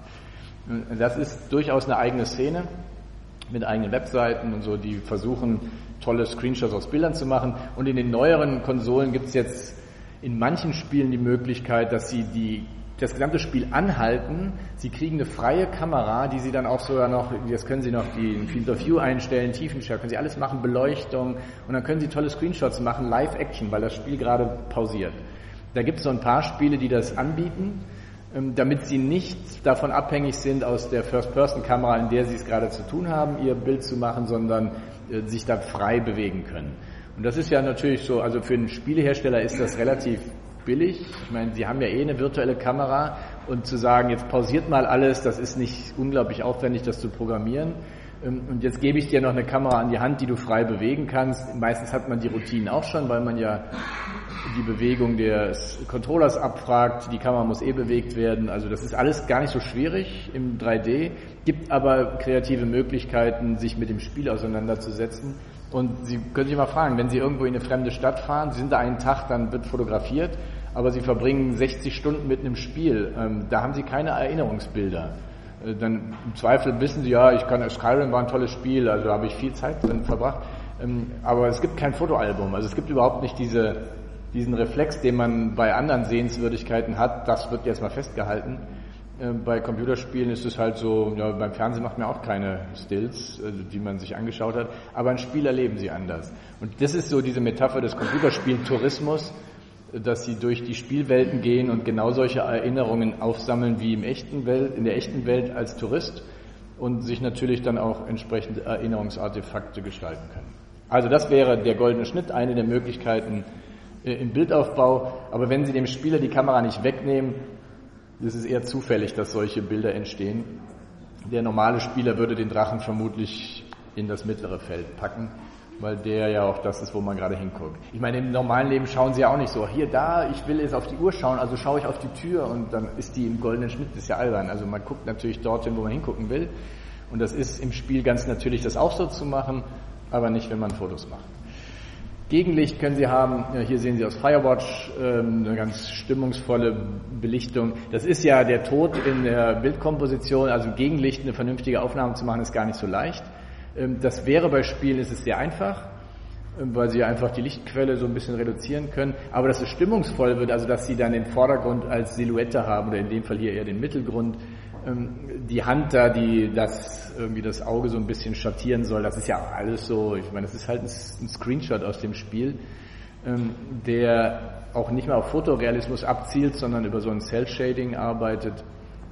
Das ist durchaus eine eigene Szene mit eigenen Webseiten und so, die versuchen, tolle Screenshots aus Bildern zu machen. Und in den neueren Konsolen gibt es jetzt in manchen Spielen die Möglichkeit, dass Sie das gesamte Spiel anhalten. Sie kriegen eine freie Kamera, die Sie dann auch sogar noch, jetzt können Sie noch den Field of View einstellen, Tiefenschärfe, können Sie alles machen, Beleuchtung. Und dann können Sie tolle Screenshots machen, Live-Action, weil das Spiel gerade pausiert. Da gibt es so ein paar Spiele, die das anbieten, damit Sie nicht davon abhängig sind, aus der First-Person-Kamera, in der Sie es gerade zu tun haben, Ihr Bild zu machen, sondern sich da frei bewegen können. Und das ist ja natürlich so, also für einen Spielehersteller ist das relativ billig. Ich meine, Sie haben ja eine virtuelle Kamera und zu sagen, jetzt pausiert mal alles, das ist nicht unglaublich aufwendig, das zu programmieren. Und jetzt gebe ich dir noch eine Kamera an die Hand, die du frei bewegen kannst. Meistens hat man die Routinen auch schon, weil man ja die Bewegung des Controllers abfragt. Die Kamera muss bewegt werden. Also das ist alles gar nicht so schwierig im 3D, gibt aber kreative Möglichkeiten, sich mit dem Spiel auseinanderzusetzen. Und Sie können sich mal fragen, wenn Sie irgendwo in eine fremde Stadt fahren, Sie sind da einen Tag, dann wird fotografiert, aber Sie verbringen 60 Stunden mit einem Spiel. Da haben Sie keine Erinnerungsbilder. Dann im Zweifel wissen Sie, ja, Skyrim war ein tolles Spiel, also da habe ich viel Zeit drin verbracht. Aber es gibt kein Fotoalbum, also es gibt überhaupt nicht diesen Reflex, den man bei anderen Sehenswürdigkeiten hat, das wird jetzt mal festgehalten. Bei Computerspielen ist es halt so, ja, beim Fernsehen macht man auch keine Stills, die man sich angeschaut hat, aber ein Spiel erleben Sie anders. Und das ist so diese Metapher des Computerspiel-Tourismus, dass Sie durch die Spielwelten gehen und genau solche Erinnerungen aufsammeln wie in der echten Welt als Tourist und sich natürlich dann auch entsprechend Erinnerungsartefakte gestalten können. Also das wäre der goldene Schnitt, eine der Möglichkeiten im Bildaufbau, aber wenn Sie dem Spieler die Kamera nicht wegnehmen, das ist eher zufällig, dass solche Bilder entstehen. Der normale Spieler würde den Drachen vermutlich in das mittlere Feld packen, weil der ja auch das ist, wo man gerade hinguckt. Ich meine, im normalen Leben schauen Sie ja auch nicht so, hier, da, ich will jetzt auf die Uhr schauen, also schaue ich auf die Tür und dann ist die im goldenen Schnitt, das ist ja albern. Also man guckt natürlich dorthin, wo man hingucken will und das ist im Spiel ganz natürlich, das auch so zu machen, aber nicht, wenn man Fotos macht. Gegenlicht können Sie haben, ja, hier sehen Sie aus Firewatch eine ganz stimmungsvolle Belichtung. Das ist ja der Tod in der Bildkomposition, also Gegenlicht eine vernünftige Aufnahme zu machen, ist gar nicht so leicht. Das wäre bei Spielen, ist es sehr einfach, weil Sie einfach die Lichtquelle so ein bisschen reduzieren können. Aber dass es stimmungsvoll wird, also dass Sie dann den Vordergrund als Silhouette haben oder in dem Fall hier eher den Mittelgrund, die Hand da, die das Auge so ein bisschen schattieren soll, das ist ja alles so, ich meine, das ist halt ein Screenshot aus dem Spiel, der auch nicht mehr auf Fotorealismus abzielt, sondern über so ein Cell-Shading arbeitet.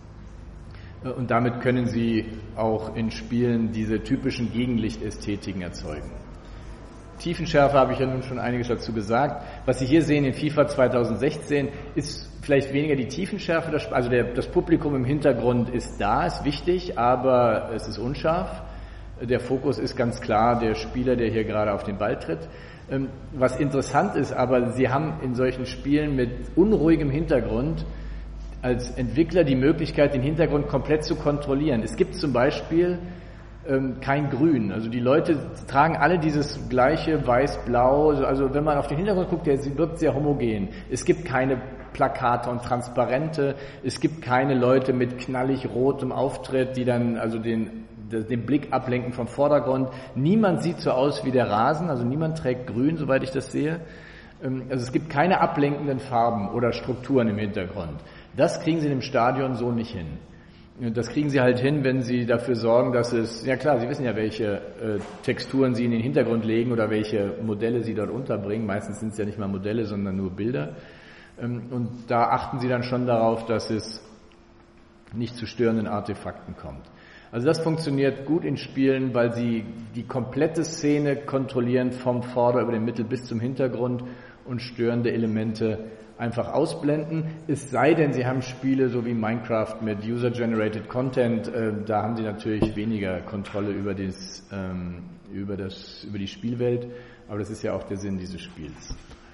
Und damit können Sie auch in Spielen diese typischen Gegenlichtästhetiken erzeugen. Tiefenschärfe habe ich ja nun schon einiges dazu gesagt. Was Sie hier sehen in FIFA 2016 ist vielleicht weniger die Tiefenschärfe, also das Publikum im Hintergrund ist da, ist wichtig, aber es ist unscharf. Der Fokus ist ganz klar der Spieler, der hier gerade auf den Ball tritt. Was interessant ist, aber Sie haben in solchen Spielen mit unruhigem Hintergrund als Entwickler die Möglichkeit, den Hintergrund komplett zu kontrollieren. Es gibt zum Beispiel kein Grün. Also die Leute tragen alle dieses gleiche Weiß-Blau. Also wenn man auf den Hintergrund guckt, der wirkt sehr homogen. Es gibt keine Plakate und Transparente. Es gibt keine Leute mit knallig rotem Auftritt, die dann also den Blick ablenken vom Vordergrund. Niemand sieht so aus wie der Rasen, also niemand trägt Grün, soweit ich das sehe. Also es gibt keine ablenkenden Farben oder Strukturen im Hintergrund. Das kriegen sie im Stadion so nicht hin. Das kriegen sie halt hin, wenn sie dafür sorgen, dass es, ja klar, sie wissen ja, welche Texturen sie in den Hintergrund legen oder welche Modelle sie dort unterbringen. Meistens sind es ja nicht mal Modelle, sondern nur Bilder. Und da achten sie dann schon darauf, dass es nicht zu störenden Artefakten kommt. Also das funktioniert gut in Spielen, weil sie die komplette Szene kontrollieren, vom Vorder- über den Mittel- bis zum Hintergrund und störende Elemente einfach ausblenden. Es sei denn, Sie haben Spiele so wie Minecraft mit User-Generated Content, da haben Sie natürlich weniger Kontrolle über die Spielwelt, aber das ist ja auch der Sinn dieses Spiels.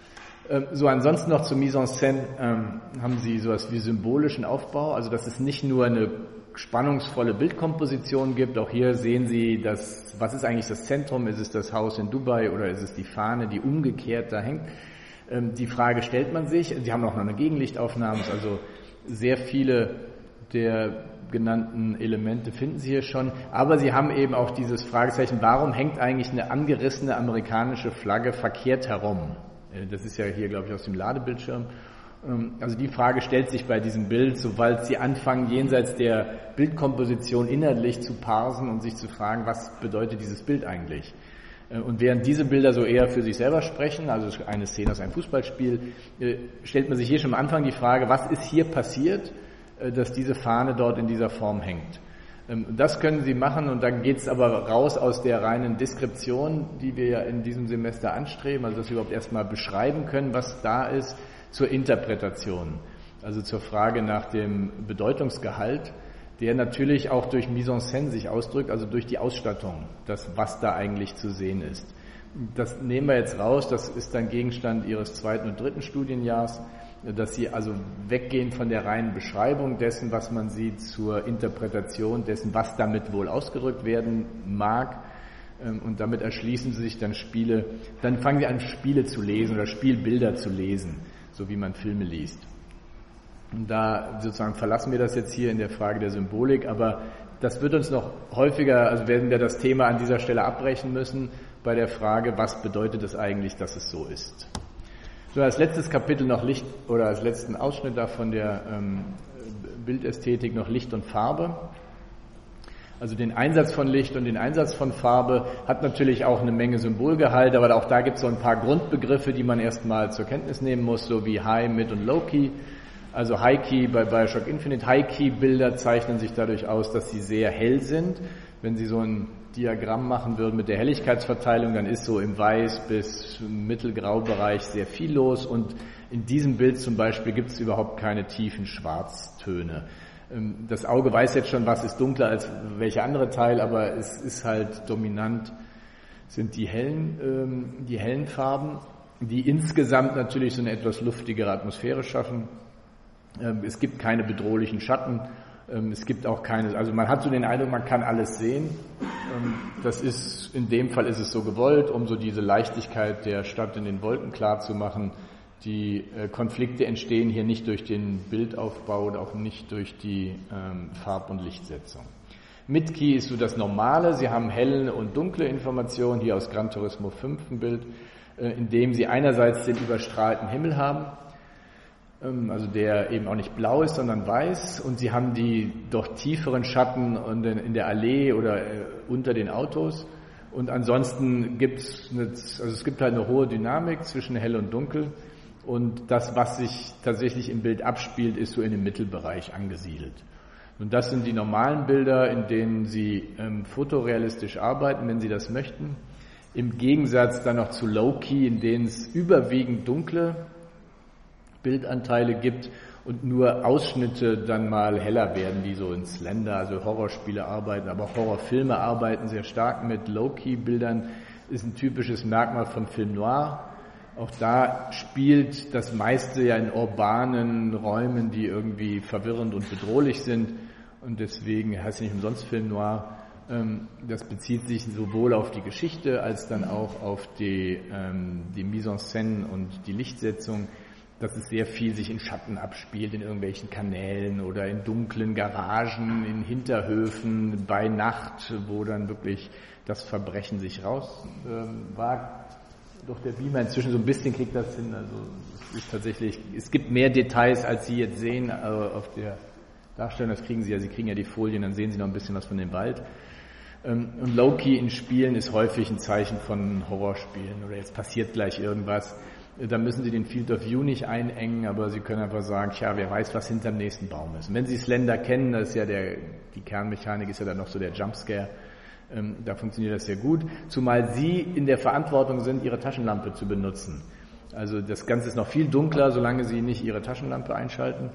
So, ansonsten noch zur Mise en Scène haben Sie sowas wie symbolischen Aufbau, also dass es nicht nur eine spannungsvolle Bildkomposition gibt. Auch hier sehen Sie, was ist eigentlich das Zentrum? Ist es das Haus in Dubai oder ist es die Fahne, die umgekehrt da hängt? Die Frage stellt man sich. Sie haben auch noch eine Gegenlichtaufnahme, also sehr viele der genannten Elemente finden Sie hier schon. Aber Sie haben eben auch dieses Fragezeichen, warum hängt eigentlich eine angerissene amerikanische Flagge verkehrt herum? Das ist ja hier, glaube ich, aus dem Ladebildschirm. Also die Frage stellt sich bei diesem Bild, sobald Sie anfangen, jenseits der Bildkomposition inhaltlich zu parsen und sich zu fragen, was bedeutet dieses Bild eigentlich? Und während diese Bilder so eher für sich selber sprechen, also eine Szene aus einem Fußballspiel, stellt man sich hier schon am Anfang die Frage, was ist hier passiert, dass diese Fahne dort in dieser Form hängt? Das können Sie machen und dann geht es aber raus aus der reinen Deskription, die wir ja in diesem Semester anstreben, also dass wir überhaupt erstmal beschreiben können, was da ist, zur Interpretation, also zur Frage nach dem Bedeutungsgehalt, der natürlich auch durch Mise en Scène sich ausdrückt, also durch die Ausstattung, was da eigentlich zu sehen ist. Das nehmen wir jetzt raus, das ist dann Gegenstand Ihres 2. und 3. Studienjahrs, dass Sie also weggehen von der reinen Beschreibung dessen, was man sieht, zur Interpretation dessen, was damit wohl ausgedrückt werden mag. Und damit erschließen Sie sich dann Spiele, dann fangen Sie an, Spiele zu lesen oder Spielbilder zu lesen, so wie man Filme liest. Und da sozusagen verlassen wir das jetzt hier in der Frage der Symbolik, aber das wird uns noch häufiger, also werden wir das Thema an dieser Stelle abbrechen müssen, bei der Frage, was bedeutet es eigentlich, dass es so ist. So, als letztes Kapitel noch Licht, oder als letzten Ausschnitt da von der Bildästhetik noch Licht und Farbe. Also den Einsatz von Licht und den Einsatz von Farbe hat natürlich auch eine Menge Symbolgehalt, aber auch da gibt es so ein paar Grundbegriffe, die man erstmal zur Kenntnis nehmen muss, so wie High, Mid und Low Key. Also High Key bei Bioshock Infinite, High Key Bilder zeichnen sich dadurch aus, dass sie sehr hell sind. Wenn Sie so ein Diagramm machen würden mit der Helligkeitsverteilung, dann ist so im Weiß- bis Mittelgrau-Bereich sehr viel los und in diesem Bild zum Beispiel gibt es überhaupt keine tiefen Schwarztöne. Das Auge weiß jetzt schon, was ist dunkler als welcher andere Teil, aber es ist halt dominant, sind die hellen Farben, die insgesamt natürlich so eine etwas luftigere Atmosphäre schaffen. Es gibt keine bedrohlichen Schatten, es gibt auch keine, also man hat so den Eindruck, man kann alles sehen. Das ist, in dem Fall ist es so gewollt, um so diese Leichtigkeit der Stadt in den Wolken klar zu machen. Die Konflikte entstehen hier nicht durch den Bildaufbau und auch nicht durch die Farb- und Lichtsetzung. Mit Key ist so das Normale. Sie haben helle und dunkle Informationen, hier aus Gran Turismo 5 ein Bild, in dem Sie einerseits den überstrahlten Himmel haben, also der eben auch nicht blau ist, sondern weiß, und Sie haben die doch tieferen Schatten in der Allee oder unter den Autos. Und ansonsten es gibt halt eine hohe Dynamik zwischen hell und dunkel. Und das, was sich tatsächlich im Bild abspielt, ist so in dem Mittelbereich angesiedelt. Und das sind die normalen Bilder, in denen Sie fotorealistisch arbeiten, wenn Sie das möchten. Im Gegensatz dann noch zu Low-Key, in denen es überwiegend dunkle Bildanteile gibt und nur Ausschnitte dann mal heller werden, die so in Slender, also Horrorspiele arbeiten, aber auch Horrorfilme arbeiten sehr stark mit Low-Key-Bildern, ist ein typisches Merkmal von Film Noir. Auch da spielt das meiste ja in urbanen Räumen, die irgendwie verwirrend und bedrohlich sind, und deswegen heißt es nicht umsonst Film Noir. Das bezieht sich sowohl auf die Geschichte als dann auch auf die Mise en scène und die Lichtsetzung, dass es sehr viel sich in Schatten abspielt, in irgendwelchen Kanälen oder in dunklen Garagen, in Hinterhöfen, bei Nacht, wo dann wirklich das Verbrechen sich rauswagt. Doch der Beamer inzwischen so ein bisschen kriegt das hin. Also es ist tatsächlich, es gibt mehr Details, als Sie jetzt sehen auf der Darstellung. Das kriegen Sie ja, Sie kriegen ja die Folien, dann sehen Sie noch ein bisschen was von dem Wald. Und Low-Key in Spielen ist häufig ein Zeichen von Horrorspielen oder jetzt passiert gleich irgendwas. Da müssen Sie den Field of View nicht einengen, aber Sie können einfach sagen, tja, wer weiß, was hinterm nächsten Baum ist. Und wenn Sie Slender kennen, das ist ja die Kernmechanik ist ja dann noch so der Jumpscare, da funktioniert das sehr gut. Zumal Sie in der Verantwortung sind, Ihre Taschenlampe zu benutzen. Also das Ganze ist noch viel dunkler, solange Sie nicht Ihre Taschenlampe einschalten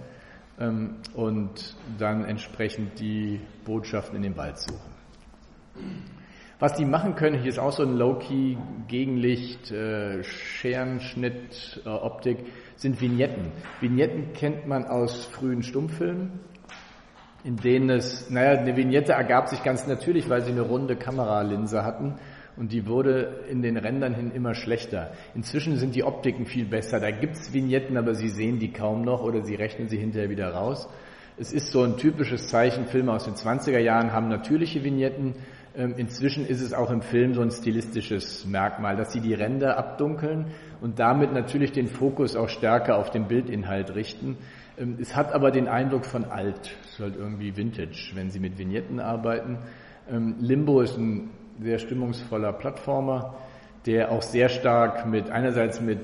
und dann entsprechend die Botschaften in den Wald suchen. Was die machen können, hier ist auch so ein Low-Key, Gegenlicht, Scherenschnitt, Optik, sind Vignetten. Vignetten kennt man aus frühen Stummfilmen, in denen eine Vignette ergab sich ganz natürlich, weil sie eine runde Kameralinse hatten und die wurde in den Rändern hin immer schlechter. Inzwischen sind die Optiken viel besser, da gibt's Vignetten, aber Sie sehen die kaum noch oder Sie rechnen sie hinterher wieder raus. Es ist so ein typisches Zeichen, Filme aus den 20er Jahren haben natürliche Vignetten. Inzwischen ist es auch im Film so ein stilistisches Merkmal, dass sie die Ränder abdunkeln und damit natürlich den Fokus auch stärker auf den Bildinhalt richten. Es hat aber den Eindruck von alt, es ist halt irgendwie Vintage, wenn Sie mit Vignetten arbeiten. Limbo ist ein sehr stimmungsvoller Plattformer, der auch sehr stark einerseits mit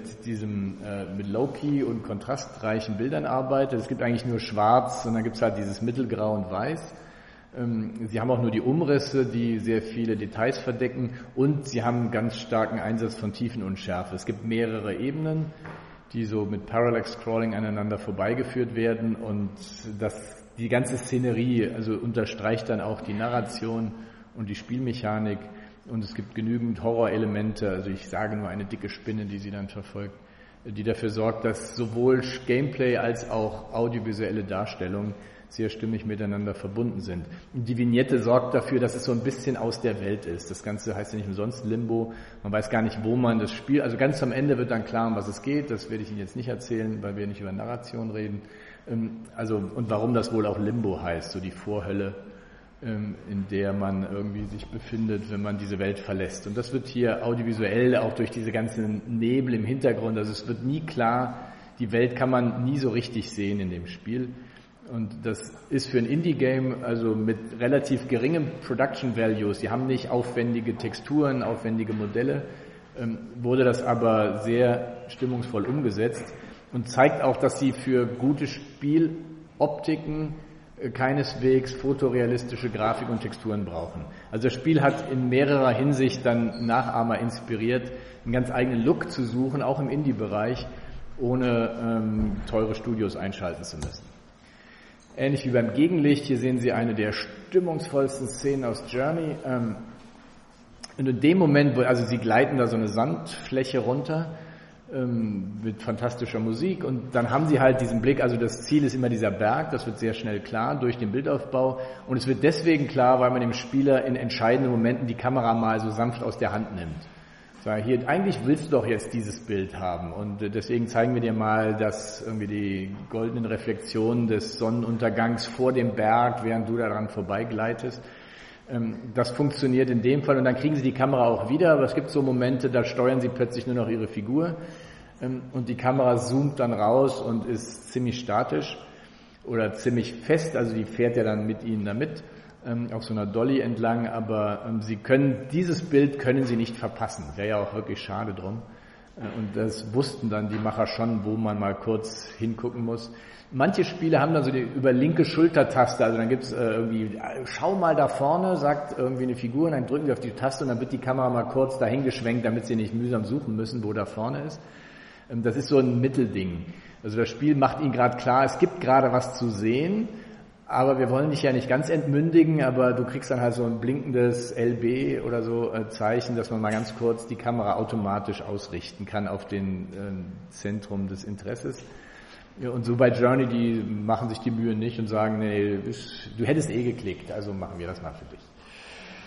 Low-Key und kontrastreichen Bildern arbeitet. Es gibt eigentlich nur schwarz und dann gibt es halt dieses Mittelgrau und Weiß. Sie haben auch nur die Umrisse, die sehr viele Details verdecken und Sie haben einen ganz starken Einsatz von Tiefenunschärfe. Es gibt mehrere Ebenen, die so mit Parallax Scrolling aneinander vorbeigeführt werden und die ganze Szenerie unterstreicht dann auch die Narration und die Spielmechanik und es gibt genügend Horrorelemente, also ich sage nur eine dicke Spinne, die Sie dann verfolgt, die dafür sorgt, dass sowohl Gameplay als auch audiovisuelle Darstellung sehr stimmig miteinander verbunden sind. Und die Vignette sorgt dafür, dass es so ein bisschen aus der Welt ist. Das Ganze heißt ja nicht umsonst Limbo. Man weiß gar nicht, wo man das spielt. Also ganz am Ende wird dann klar, um was es geht. Das werde ich Ihnen jetzt nicht erzählen, weil wir nicht über Narration reden. Und warum das wohl auch Limbo heißt, so die Vorhölle, in der man irgendwie sich befindet, wenn man diese Welt verlässt. Und das wird hier audiovisuell auch durch diese ganzen Nebel im Hintergrund, also es wird nie klar, die Welt kann man nie so richtig sehen in dem Spiel. Und das ist für ein Indie-Game, also mit relativ geringem Production Value, sie haben nicht aufwendige Texturen, aufwendige Modelle, wurde das aber sehr stimmungsvoll umgesetzt und zeigt auch, dass sie für gute Spieloptiken keineswegs fotorealistische Grafik und Texturen brauchen. Also das Spiel hat in mehrerer Hinsicht dann Nachahmer inspiriert, einen ganz eigenen Look zu suchen, auch im Indie-Bereich, ohne teure Studios einschalten zu müssen. Ähnlich wie beim Gegenlicht, hier sehen Sie eine der stimmungsvollsten Szenen aus Journey. Und in dem Moment, also Sie gleiten da so eine Sandfläche runter mit fantastischer Musik und dann haben Sie halt diesen Blick, also das Ziel ist immer dieser Berg, das wird sehr schnell klar durch den Bildaufbau und es wird deswegen klar, weil man dem Spieler in entscheidenden Momenten die Kamera mal so sanft aus der Hand nimmt. Hier, eigentlich willst du doch jetzt dieses Bild haben und deswegen zeigen wir dir mal, dass irgendwie die goldenen Reflexionen des Sonnenuntergangs vor dem Berg, während du daran vorbeigleitest. Das funktioniert in dem Fall und dann kriegen sie die Kamera auch wieder, aber es gibt so Momente, da steuern sie plötzlich nur noch ihre Figur und die Kamera zoomt dann raus und ist ziemlich statisch oder ziemlich fest, also die fährt ja dann mit ihnen damit. Auf so einer Dolly entlang, aber dieses Bild können sie nicht verpassen. Wäre ja auch wirklich schade drum. Und das wussten dann die Macher schon, wo man mal kurz hingucken muss. Manche Spiele haben dann so die über linke Schultertaste, also dann gibt's irgendwie, schau mal da vorne, sagt irgendwie eine Figur, und dann drücken sie auf die Taste und dann wird die Kamera mal kurz dahin geschwenkt, damit sie nicht mühsam suchen müssen, wo da vorne ist. Das ist so ein Mittelding. Also das Spiel macht ihnen gerade klar, es gibt gerade was zu sehen, aber wir wollen dich ja nicht ganz entmündigen, aber du kriegst dann halt so ein blinkendes LB oder so Zeichen, dass man mal ganz kurz die Kamera automatisch ausrichten kann auf den Zentrum des Interesses. Ja, und so bei Journey, die machen sich die Mühe nicht und sagen, nee, du hättest geklickt, also machen wir das mal für dich.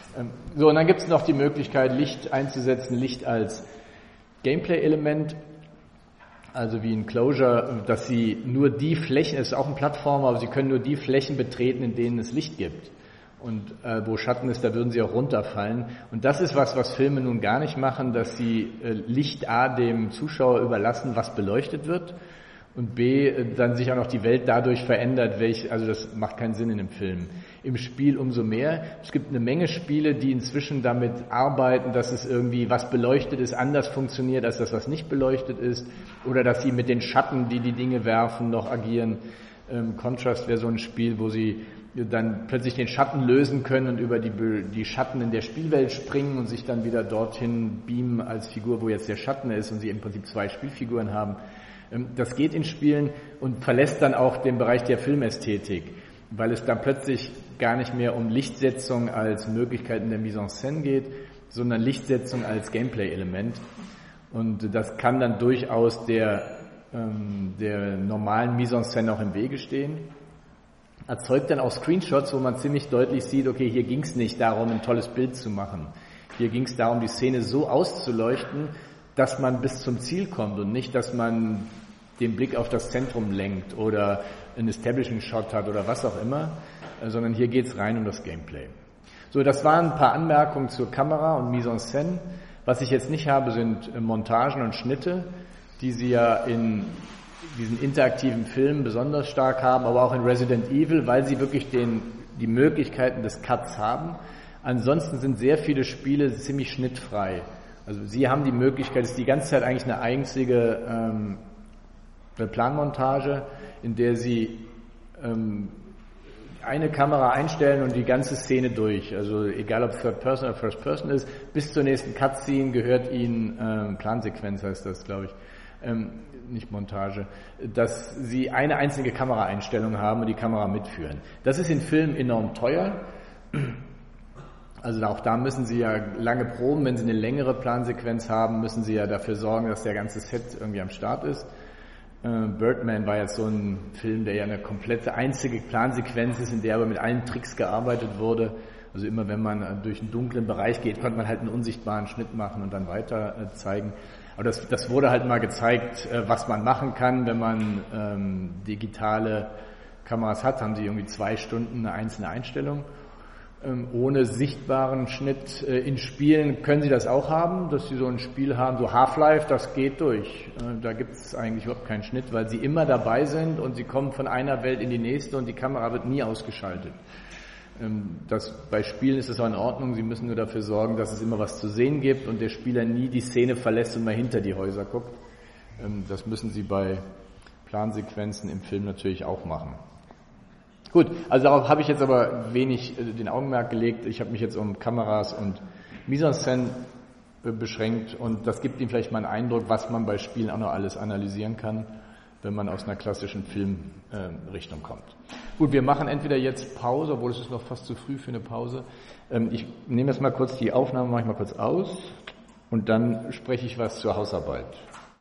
So, und dann gibt es noch die Möglichkeit, Licht einzusetzen, Licht als Gameplay-Element, also wie in Closure, dass Sie nur die Flächen, es ist auch ein Plattformer, aber Sie können nur die Flächen betreten, in denen es Licht gibt. Und wo Schatten ist, da würden Sie auch runterfallen. Und das ist was Filme nun gar nicht machen, dass sie Licht A dem Zuschauer überlassen, was beleuchtet wird, und B, dann sich auch noch die Welt dadurch verändert, also das macht keinen Sinn in einem Film. Im Spiel umso mehr. Es gibt eine Menge Spiele, die inzwischen damit arbeiten, dass es irgendwie, was beleuchtet ist, anders funktioniert als das, was nicht beleuchtet ist, oder dass sie mit den Schatten, die die Dinge werfen, noch agieren. Contrast wäre so ein Spiel, wo sie dann plötzlich den Schatten lösen können und über die Schatten in der Spielwelt springen und sich dann wieder dorthin beamen als Figur, wo jetzt der Schatten ist, und sie im Prinzip zwei Spielfiguren haben. Das geht in Spielen und verlässt dann auch den Bereich der Filmästhetik, weil es dann plötzlich gar nicht mehr um Lichtsetzung als Möglichkeiten der Mise en Scène geht, sondern Lichtsetzung als Gameplay-Element. Und das kann dann durchaus der normalen Mise en Scène auch im Wege stehen. Erzeugt dann auch Screenshots, wo man ziemlich deutlich sieht, okay, hier ging es nicht darum, ein tolles Bild zu machen. Hier ging es darum, die Szene so auszuleuchten, dass man bis zum Ziel kommt und nicht, dass man den Blick auf das Zentrum lenkt oder einen Establishing-Shot hat oder was auch immer, sondern hier geht es rein um das Gameplay. So, das waren ein paar Anmerkungen zur Kamera und Mise en Scène. Was ich jetzt nicht habe, sind Montagen und Schnitte, die Sie ja in diesen interaktiven Filmen besonders stark haben, aber auch in Resident Evil, weil sie wirklich die Möglichkeiten des Cuts haben. Ansonsten sind sehr viele Spiele ziemlich schnittfrei. Also Sie haben die Möglichkeit, es ist die ganze Zeit eigentlich eine einzige Planmontage, in der Sie eine Kamera einstellen und die ganze Szene durch. Also egal ob Third Person oder First Person ist, bis zur nächsten Cutscene gehört Ihnen, Plansequenz heißt das, glaube ich, nicht Montage, dass Sie eine einzige Kameraeinstellung haben und die Kamera mitführen. Das ist in Filmen enorm teuer. Also auch da müssen Sie ja lange proben. Wenn Sie eine längere Plansequenz haben, müssen Sie ja dafür sorgen, dass der ganze Set irgendwie am Start ist. Birdman war jetzt so ein Film, der ja eine komplette einzige Plansequenz ist, in der aber mit allen Tricks gearbeitet wurde. Also immer wenn man durch einen dunklen Bereich geht, konnte man halt einen unsichtbaren Schnitt machen und dann weiter zeigen. Aber das wurde halt mal gezeigt, was man machen kann, wenn man digitale Kameras hat. Haben Sie irgendwie 2 Stunden eine einzelne Einstellung. Ohne sichtbaren Schnitt in Spielen können Sie das auch haben, dass Sie so ein Spiel haben, so Half-Life, das geht durch. Da gibt es eigentlich überhaupt keinen Schnitt, weil Sie immer dabei sind und Sie kommen von einer Welt in die nächste und die Kamera wird nie ausgeschaltet. Bei Spielen ist es auch in Ordnung, Sie müssen nur dafür sorgen, dass es immer was zu sehen gibt und der Spieler nie die Szene verlässt und mal hinter die Häuser guckt. Das müssen Sie bei Plansequenzen im Film natürlich auch machen. Gut, also darauf habe ich jetzt aber wenig den Augenmerk gelegt. Ich habe mich jetzt um Kameras und Mise en Scène beschränkt und das gibt Ihnen vielleicht mal einen Eindruck, was man bei Spielen auch noch alles analysieren kann, wenn man aus einer klassischen Filmrichtung kommt. Gut, wir machen entweder jetzt Pause, obwohl es ist noch fast zu früh für eine Pause. Ich nehme jetzt mal kurz die Aufnahme, mache ich mal kurz aus und dann spreche ich was zur Hausarbeit.